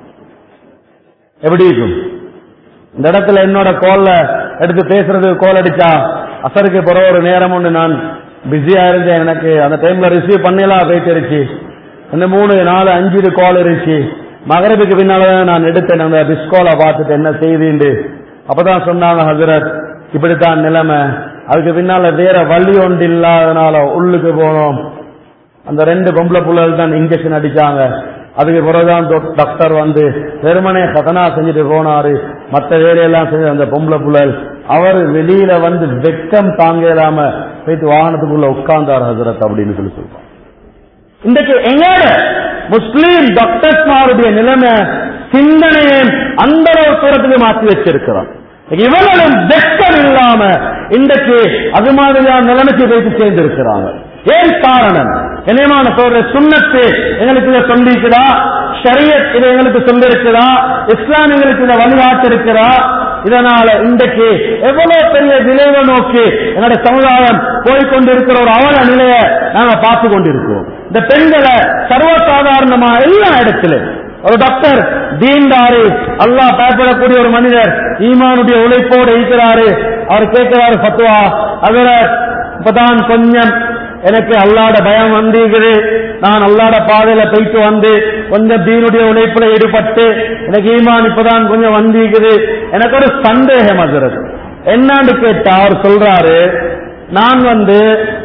எப்படி இருக்கும்? இந்த இடத்துல என்னோட கோல்ல எடுத்து பேசுறது, கோல் அடிச்சா அசருக்கு போற ஒரு நேரம் ஒன்று நான் பிஸியா இருந்தேன், எனக்கு அந்த டைம்ல ரிசீவ் பண்ணலாம் போயிட்டு இருச்சு. இந்த மூணு நாலு அஞ்சு கால் இருந்துச்சு. மகரபுக்கு பின்னால்தான் நான் எடுத்தேன் அந்த பிஸ்கோலை பார்த்துட்டு என்ன செய்திண்டு. அப்பதான் சொன்னாங்க, ஹசரத் இப்படித்தான் நிலைமை, அதுக்கு பின்னால வேற வழி ஒன்று இல்லாதனால உள்ளுக்கு போனோம். அந்த ரெண்டு பொம்பளை புள்ளல் தான் இன்ஜெக்ஷன் அடிச்சாங்க. அதுக்கு பிறகுதான் டாக்டர் வந்து வெறுமனே கதனா செஞ்சுட்டு போனாரு, மற்ற வேலையெல்லாம் செஞ்சு அந்த பொம்பளை புள்ளல் அவர் வெளியில வந்து வெக்கம் தாங்க இல்லாம போயிட்டு வாகனத்துக்குள்ள உட்கார்ந்தார் ஹசரத் அப்படின்னு சொல்லி சொல்றாங்க. இன்றைக்கு எங்கட முஸ்லீம் டாக்டர்ஸ்மாருடைய நிலைமை சிந்தனையை அந்த ஒரு தூரத்துக்கு மாற்றி வச்சிருக்கிறோம். இவர்களும் வெக்கம் இல்லாம இன்றைக்கு அது மாதிரியான நிலைமைக்கு வைத்து சேர்ந்திருக்கிறாங்க. ஏன் காரணம்? என்னமான சொல்ற சுன்னத்து எங்களுக்கு இதை சொல்லிருக்கிறா, ஷரியத் இதை எங்களுக்கு சொல்லிருக்கிறா, இஸ்லாம் எங்களுக்கு இதை வழிகாட்டு இருக்கிறா. இதனால இன்றைக்கு எவ்வளவு பெரிய விளைவை நோக்கி எங்களுடைய சமுதாயம் போய்கொண்டிருக்கிற ஒரு அவல நிலையை நாங்க பார்த்து கொண்டிருக்கிறோம். இந்த பெண்களை சர்வசாதாரணமா எல்லா இடத்திலும் ஒரு டாக்டர் தீன்தாரு, அல்லாஹ் பயப்படக்கூடிய ஒரு மனிதர், ஈமானுடைய உழைப்போடு இருக்கிறாரு. அவர் கேட்கிறாரு ஃபத்வா, அதுல இப்பதான் கொஞ்சம் எனக்கு அல்லாட பயம் வந்திருக்குது, நான் அல்லாட பாதையில போயிட்டு வந்து கொஞ்சம் தீனுடைய உழைப்புல ஈடுபட்டு எனக்கு ஈமான் இப்பதான் கொஞ்சம் வந்திருக்குது, எனக்கு ஒரு சந்தேகம் ஆகிறது. என்னன்னு கேட்டா அவர் சொல்றாரு, நான் வந்து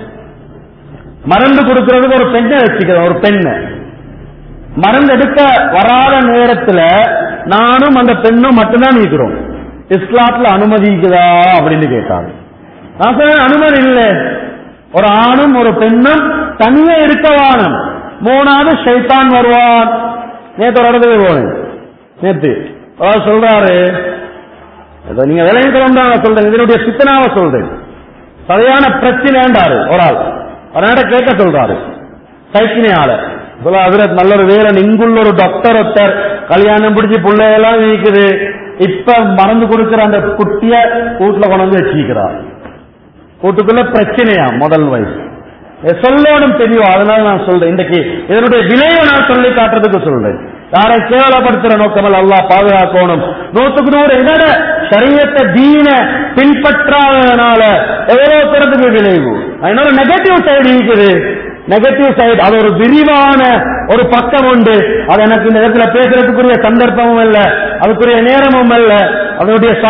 மருந்து கொடுக்கறதுக்கு ஒரு பெண்ணை வச்சுக்கிறேன். ஒரு பெண்ணை மருந்து எடுக்க வராத நேரத்துல நானும் அந்த பெண்ணும் மட்டும்தான் இருக்கிறோம். இஸ்லாத்துல அனுமதிக்குதா அப்படின்னு கேட்டாங்க. நான் சொன்னேன் அனுமதி இல்லை, ஒரு ஆணும் ஒரு பெண்ணும் தனியே இருக்க வானம், மூணாவது ஷைத்தான் வருவான். நேற்று ஒரு இடத்துக்கு போனேன், நேற்று அவர் சொல்றாரு, நீங்க விளையாட்டு தான் சொல்றேன், இதனுடைய சித்தனாவை சொல்றேன், சரியான பிரச்சனைண்டாரு. ஒரு ஆள் ஒரு நேரம் கேட்க சொல்றாரு, சைக்கினையால சொல்ல நல்ல ஒரு வேலை, இங்குள்ள ஒரு டாக்டர் ஒருத்தர் கல்யாணம் பிடிச்சி பிள்ளையெல்லாம் நீக்குது, இப்ப மறந்து கொடுக்கிற அந்த குட்டிய வீட்டுல கொண்டு வந்து வச்சிருக்கிறார். வீட்டுக்குள்ள பிரச்சனையா முதல் வயசு சொல்லணும் தெரியும். அதனால நான் சொல்றேன், இன்றைக்கு இதனுடைய விலையை நான் சொல்லி காட்டுறதுக்கு சொல்றேன். யாரை கேவலப்படுத்துற நோக்கமல் அல்லாஹ் பாதுகாக்கணும். நூற்றுக்கு நூறு என்னோட ஷரியத்தை தீன பின்பற்றாதனால எவ்வளவு தூரத்துக்கு விளைவு. என்னோட நெகட்டிவ் சைடு இருக்குது, நெகட்டிவ் சைடு அது ஒரு விரிவான ஒரு பக்கம் உண்டு. அது எனக்கு இந்த இடத்துல பேசுறதுக்குரிய சந்தர்ப்பமும் அல்ல, அதுக்குரிய நேரமும் அல்ல. அதனுடைய சைட்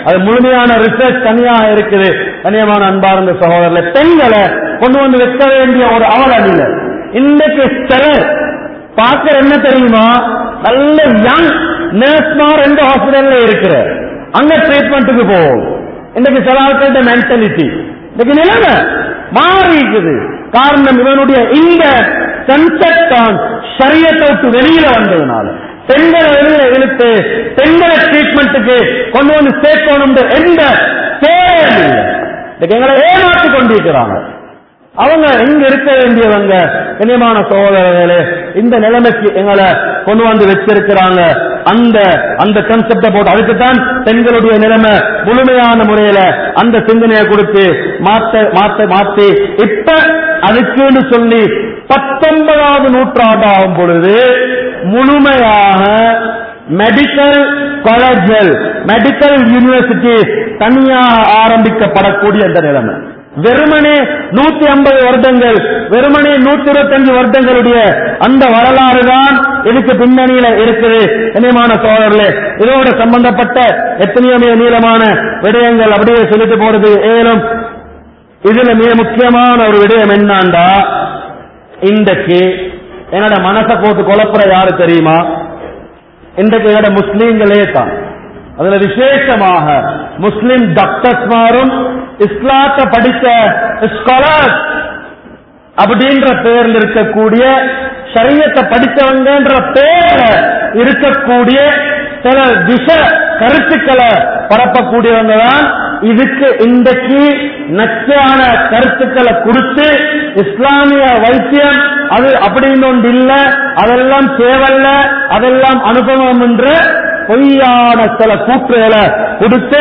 அது முழுமையான ரிசர்ச் தனியாக இருக்குது. கண்ணியமான அன்பார்ந்த சகோதரர்களை, பெண்களை கொண்டு வந்து வைக்க வேண்டிய ஒரு அவலம் இல்லை. இன்னைக்கு சிலர் பார்க்கிற என்ன தெரியுமா, நல்ல யங் நர்ஸ்மார் எந்த ஹாஸ்பிட்டல்ல இருக்கிற அங்க ட்ரீட்மெண்ட்டுக்கு போவோம். இன்னைக்கு சில ஆட்களோட மென்டாலிட்டி இன்னைக்கு நிலைமை மாறி இருக்குது. காரணம் இவனுடைய இந்த கன்செப்ட் தான் ஷரியத்தை விட்டு வெளியில வந்ததுனால பெண்களை வெளியில இழுத்து பெண்களை ட்ரீட்மெண்ட்டுக்கு கொண்டு வந்து சேர்க்கணும் எந்த தேவையும் இல்லை. எங்களை ஏமாற்றி கொண்டிருக்கிறாங்க. அவங்க எங்க இருக்க வேண்டியவங்க கண்ணியமான சகோதரர்களே, இந்த நிலைமைக்கு எங்களை கொண்டு வந்து வச்சிருக்கிறாங்க. அந்த அந்த கன்செப்டை போட்டு அதுக்குத்தான் பெண்களுடைய நிலைமை முழுமையான முறையில அந்த சிந்தனையை கொடுத்து மாற்ற மாற்ற மாற்றி இப்ப அதுக்குன்னு சொல்லி பத்தொன்பதாவது நூற்றாண்டு ஆகும் பொழுது முழுமையாக மெடிக்கல் காலேஜ்கள் மெடிக்கல் யூனிவர்சிட்டி தனியாக ஆரம்பிக்கப்படக்கூடிய அந்த நிலைமை. வெறுமனே நூத்தி ஐம்பது வருடங்கள் வெறுமனே நூத்தி இருபத்தி அஞ்சு வருடங்களுடைய அந்த வரலாறு தான் இதுக்கு பின்னணியில இருக்குது. கண்ணியமான சோழர்களே, இதோட சம்பந்தப்பட்ட எத்தனையோ மிக நீளமான விடயங்கள் அப்படியே சொல்லிட்டு போறது ஏலும். இதுல மிக முக்கியமான ஒரு விடயம் என்னண்டா, இன்றைக்கு என்னோட மனசை போட்டு குழப்புற யாரு தெரியுமா? இன்றைக்கு என்னோட முஸ்லீம்களே தான். அதுல விசேஷமாக முஸ்லிம் டாக்டர்ஸ்மாரும் இஸ்லாத்தை படித்த ஸ்காலர்ஸ் அப்படின்ற பெயரில் இருக்கக்கூடிய ஷரியத்தை படித்தவங்கன்ற பெயர்ல இருக்கக்கூடிய சில விஷ கருத்துக்களை பரப்பக்கூடியவங்க தான் இதுக்கு இன்றைக்கு நச்சான கருத்துக்களை கொடுத்து இஸ்லாமிய வைத்தியம் அது அப்படின்னு ஒன்று இல்ல, அதெல்லாம் தேவல்ல, அதெல்லாம் அனுபவம் என்ற பொய்யான சில கூற்றுகளை கொடுத்து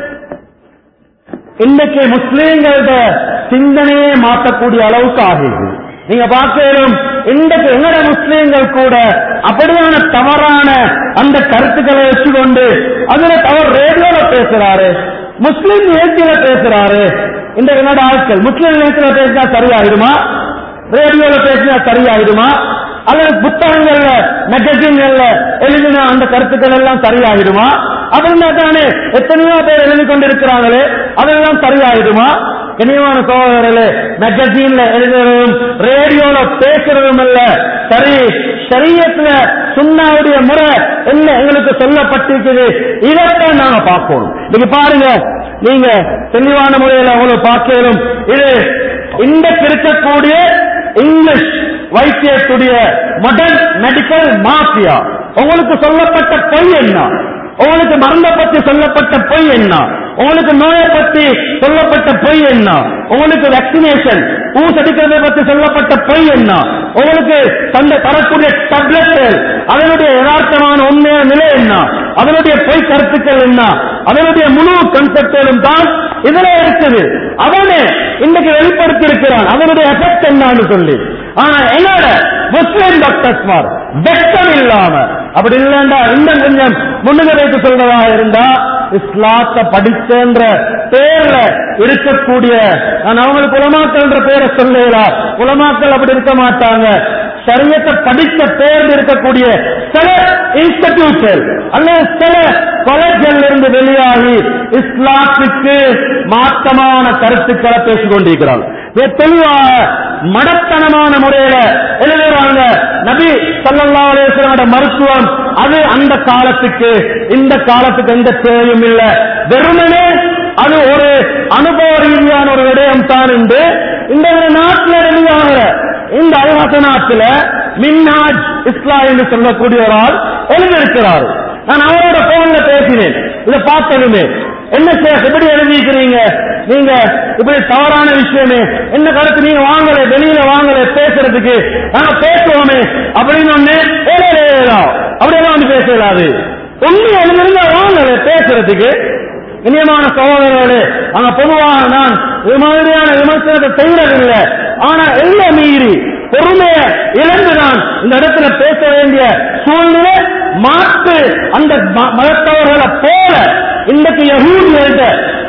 இன்றைக்கு முஸ்லீம்களோட சிந்தனையே மாற்றக்கூடிய அளவுக்கு ஆகுது. நீங்க பார்க்கணும், இன்றைக்கு எங்கட முஸ்லீம்கள் கூட அப்படியான தவறான அந்த கருத்துக்களை வச்சுக்கொண்டு அதுல தவறு ரேடியோல பேசுறாரு, முஸ்லீம் நேரத்தில பேசுறாரு. இந்த என்னோட ஆட்கள் முஸ்லீம் நேரத்தில் பேசினா சரியாயிடுமா, ரேடியோல பேசினா சரியாயிடுமா, அல்லது புத்தகங்கள்ல மேகசின்கள்ல எழுதின அந்த கருத்துக்கள் எல்லாம் சரியாகிடுமா? அப்படின்னா தானே எத்தனையோ பேர் எழுதி கொண்டிருக்கிறாங்களே, அதெல்லாம் சரியாகிடுமா? கனிவான சோதரர்களே, மேகசின்ல எழுதுறதும் ரேடியோல பேசுறதும் அல்ல சரி. ஷரியத்துல சுன்னாவுடைய முறை என்ன எங்களுக்கு சொல்லப்பட்டிருக்குது, இதைத்தான் நாங்க பார்க்கணும். நீங்க பாருங்க, நீங்க தெளிவான முறையில் உங்களுக்கு பார்க்கணும். இது இன்றைக்கு இருக்கக்கூடிய இங்கிலீஷ் வைத்தியத்துடைய மாடர்ன் மெடிக்கல் மாஃபியா. உங்களுக்கு சொல்லப்பட்ட பொய் என்ன, உங்களுக்கு மருந்தை பற்றி சொல்லப்பட்ட பொய் என்ன, உங்களுக்கு நோயை பற்றி சொல்லப்பட்ட பொய் என்ன, உங்களுக்கு வேக்சினேஷன் ஊசடிக்கிறதை பற்றி சொல்லப்பட்ட பொய் என்ன, உங்களுக்கு தந்த தரக்கூடிய டேப்லெட் அதனுடைய யதார்த்தமான உண்மையான நிலை என்ன, அதனுடைய பொய் கருத்துக்கள் என்ன, அதனுடைய முழு கன்செப்டும் தான் இதுல இருக்குது. அவனே இன்னைக்கு வெளிப்படுத்தி இருக்கிறான் அதனுடைய எஃபெக்ட் என்னன்னு சொல்லி. ஆனா என்னோட முஸ்லிம் டாக்டர்ஸ்மார் வெட்கம் இல்லாம அப்படி இல்லைண்டா இன்னும் கொஞ்சம் முன்னுக்கு வைத்து சொல்றதா இருந்தா இஸ்லாத்தை படிச்சன்ற பேர்ல இருக்கக்கூடிய, நான் அவங்களுக்கு உலமாக்கள் என்ற பேரை சொல்லலா, உலமாக்கள் அப்படி இருக்க மாட்டாங்க. ஷரியத்தை படித்த பேர்ல இருக்கக்கூடிய சில இன்ஸ்டிடியூட்கள் அல்லது சில காலேஜ்கள் இருந்து வெளியாகி இஸ்லாத்துக்கு மாற்றமான கருத்துக்களை பேசிக் கொண்டிருக்கிறாங்க. தெளிவாக மடத்தனமான முறையில எழுதுறாங்க. நபி ஸல்லல்லாஹு அலைஹி வஸல்லம் மருத்துவம் அது அந்த காலத்துக்கு இந்த காலத்துக்கு எந்த தேவையும் இல்லை, வெறுமனே அது ஒரு அனுபவ ரீதியான ஒரு விடயம் தான் என்று இந்த நாட்டில் வெளியாகிற இந்த அல்ஹசனாத்துல மின்ஹாஜ் இஸ்லாம் என்று சொல்லக்கூடிய ஒரு ஆள் எழுதியிருக்கிறார். நான் அவரோட போன்ல பேசினேன், இதை பார்த்ததுமே என்ன சேஷ் எப்படி எழுதிக்கிறீங்க நீங்க, இப்படி தவறான விஷயமே என்ன கருத்து, நீங்க வாங்கல வெளியில வாங்கல பேசுறதுக்கு நாங்க பேசுவோமே அப்படின்னு ஒண்ணு அப்படியெல்லாம் வந்து பேசலாது. ஒண்ணு எழுந்திருந்தா வாங்கல பேசுறதுக்கு. இனியமான சகோதரர்களே, அங்க பொதுவாக நான் இது மாதிரியான விமர்சனத்தை செய்யறதில்லை. ஆனா எல்லாம் மீறி பொறுமைய இழந்து நான் இந்த இடத்துல பேச வேண்டிய சூழ்நிலை மாற்று அந்த மதத்தவர்களை போல இன்றைக்கு யஹூதியர்கள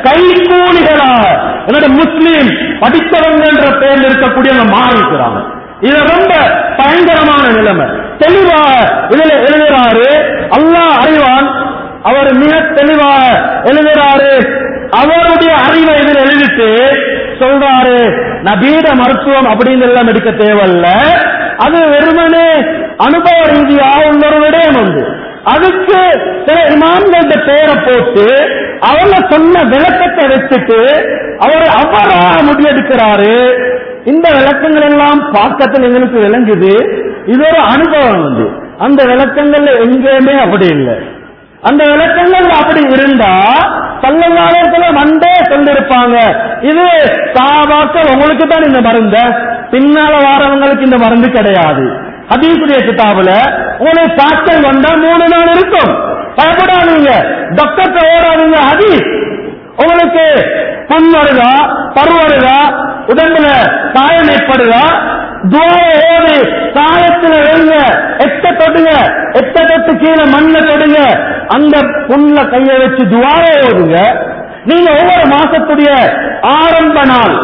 கைகூலிகளாக என்னோட முஸ்லீம் படித்தவங்க என்ற பெயரில் இருக்கக்கூடியவங்க மாறி இருக்கிறாங்க. இது ரொம்ப பயங்கரமான நிலைமை. தெளிவாக இதுல எழுதுறாரு, அல்லாஹ் அறிவான் அவர் மிக தெளிவாக எழுதுறாரு. அவருடைய அறிவை இதில் எழுதிட்டு சொல்றாரு, நபீட மருத்துவம் அப்படின்னு எல்லாம் எடுக்க தேவையில்ல, அது வெறுமனே அனுபவ ரீதியாக உள்ள ஒரு விடயம் வந்து அதுக்கு சில இமாம்கள பேரை போட்டு அவங்க சொன்ன விளக்கத்தை வச்சுட்டு அவர் அவராக முடிவெடுக்கிறாரு. இந்த விளக்கங்கள் எல்லாம் பார்க்கத்தில் எங்களுக்கு விளங்குது, இது ஒரு அனுபவம் வந்து. அந்த விளக்கங்கள்ல எங்கேயுமே அப்படி இல்லை. அந்த விளக்கங்கள் அப்படி இருந்தா சல்லல்லாஹு மண்டே சொல்லிருப்பாங்க, இது சஹாபாக்கள் உங்களுக்கு தான் இந்த மருந்த, பின்னால வாரவங்களுக்கு இந்த மருந்து கிடையாது. ஹதீஸுடைய கிதாபுல உங்களுக்கு காய்ச்சல் வந்தா மூணு நாள் இருக்கும், பயப்படாதீங்க, டாக்டர் ஓடாதீங்க. ஹதீஸ் உங்களுக்கு புண் வருதா, பரு வருதா, உடம்புல காயம் ஏற்படுதா, துவாவை ஓடி காயத்துல எழுங்க, எட்ட தொடுங்க, எட்ட தொட்டு கீழே மண்ணை தொடுங்க, அந்த புண்ல கையை வச்சு துவாவை ஓடுங்க. நீங்க ஒவ்வொரு மாசத்துடைய ஆரம்ப நாள்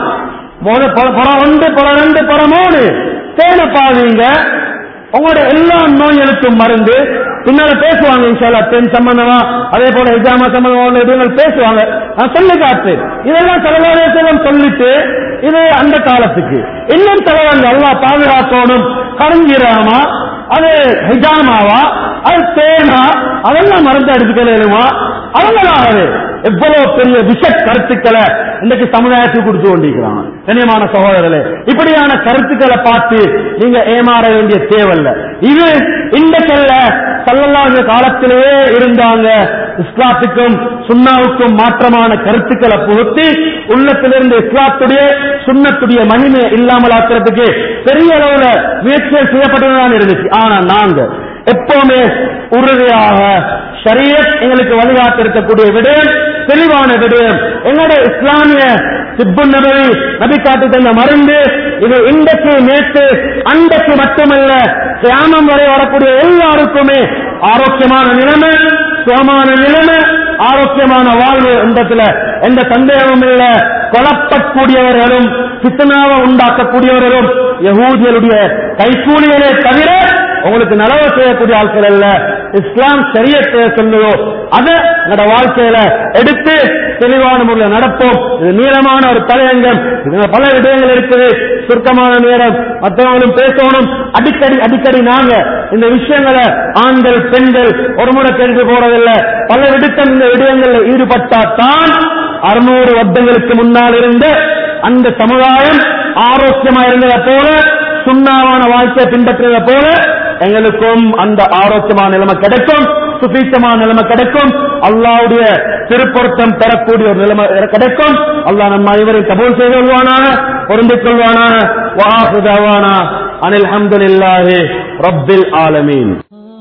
புறம் ஒன்று புறம் ரெண்டு புறம் மூணு தேன பாவீங்க, உங்களுடைய எல்லா நோய்களுக்கும் மருந்து. பின்னால பேசுவாங்க இன்ஷால்லா பெண் சம்பந்தமா, அதே போல ஹிஜாமா சம்பந்தமா இதுகள் பேசுவாங்க. நான் சொல்லி காட்டு, இதெல்லாம் தலைவரம் சொல்லிட்டு இது அந்த காலத்துக்கு இன்னும் தலைவர்கள் எல்லாம் பாதுகாக்கணும். கருஞ்சிராமா, அது ஹிஜாமாவா, அது தேனா, அதெல்லாம் மருந்து எடுத்துக்கலுமா, அவங்களாவது எவ்வளவு பெரிய விஷ கருத்துக்களை இன்னைக்கு சமுதாயத்துக்கு கொடுத்து கொண்டிருக்கிறாங்க. கண்ணியமான சகோதரர்களே, இப்படியான கருத்துக்களை பார்த்து நீங்க ஏமாற வேண்டிய தேவையில்லை. இது இன்றைக்கல்ல ஸல்லல்லாஹு காலத்திலேயே இருந்தாங்க. இஸ்லாத்துக்கும் சுன்னாவுக்கும் மாற்றமான கருத்துக்களை புகுத்தி உள்ளத்திலிருந்து இஸ்லாத்துடைய சுன்னத்துடைய மகிமை இல்லாமல் ஆக்கிறதுக்கு பெரிய அளவுல முயற்சிகள் செய்யப்பட்டதுதான் இருந்துச்சு. ஆனா நாங்க எப்பவுமே உறுதியாக ஷரியத் எங்களுக்கு வழிகாட்டி இருக்கக்கூடிய விடயம், தெளிவான விடயம், எங்களுடைய இஸ்லாமிய சிப்பு நபி நபி காட்டி தந்த மருந்து இது இன்றைக்கு நேற்று அன்றைக்கு மட்டுமல்ல, கியாமம் வரை வரக்கூடிய எல்லாருக்குமே ஆரோக்கியமான நிலைமை, சுகமான நிலைமை, ஆரோக்கியமான வாழ்வு என்றதுல எந்த சந்தேகமும் இல்ல. கொலப்பக்கூடியவர்களும் பித்னாவை உண்டாக்கக்கூடியவர்களும் யஹூதியருடைய கைகூலிகளே தவிர உங்களுக்கு நலவு செய்யக்கூடிய ஆட்கள் அல்ல. இஸ்லாம் ஷரியத்தை சொல்லுதோ அதை என்னோட வாழ்க்கையில எடுத்து தெளிவான முறையில் நடப்போம். இது நீளமான ஒரு தலையங்கம், பல விடயங்கள் இருக்குது, சுருக்கமான நேரம், மற்றவங்களும் பேசணும். அடிக்கடி அடிக்கடி நாங்க இந்த விஷயங்களை ஆண்கள் பெண்கள் ஒரு முறை கேள்வி போறதில்லை. பல விடுத்தம் இந்த விடயங்களில் ஈடுபட்டால்தான் அறுநூறு வருடங்களுக்கு முன்னால் இருந்த அந்த சமுதாயம் ஆரோக்கியமா இருந்ததை போல, சுண்ணாவான வாழ்க்கையை பின்பற்றதை போல எங்களுக்கும் அந்த ஆரோக்கியமான நிலைமை கிடைக்கும், சுபீட்சமான நிலைமை கிடைக்கும், அல்லாஹ்வுடைய திருப்பொருத்தம் பெறக்கூடிய ஒரு நிலைமை கிடைக்கும். அல்லாஹ் நம்ம அனைவரையும் கபூல் செய்து கொள்வானாக, பொருந்திக் கொள்வானாக. வஆஹிரு தஅவானா அனில் ஹம்துலில்லாஹி ரப்பில் ஆலமீன்.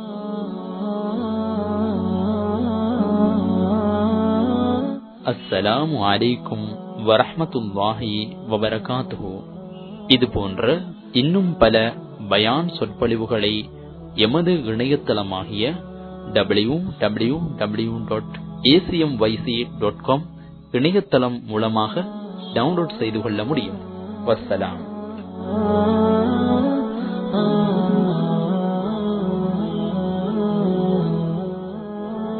அஸ்ஸலாமு அலைக்கும் வரஹ்மத்துல்லாஹி வபரகாத்துஹு. இது போன்ற இன்னும் பல பயான் சொற்பொழிவுகளை எமது இணையதளமாகிய W W W dot ACMYC dot com இணையதளம் மூலமாக டவுன்லோட் செய்து கொள்ள முடியும். வஸ்ஸலாம்.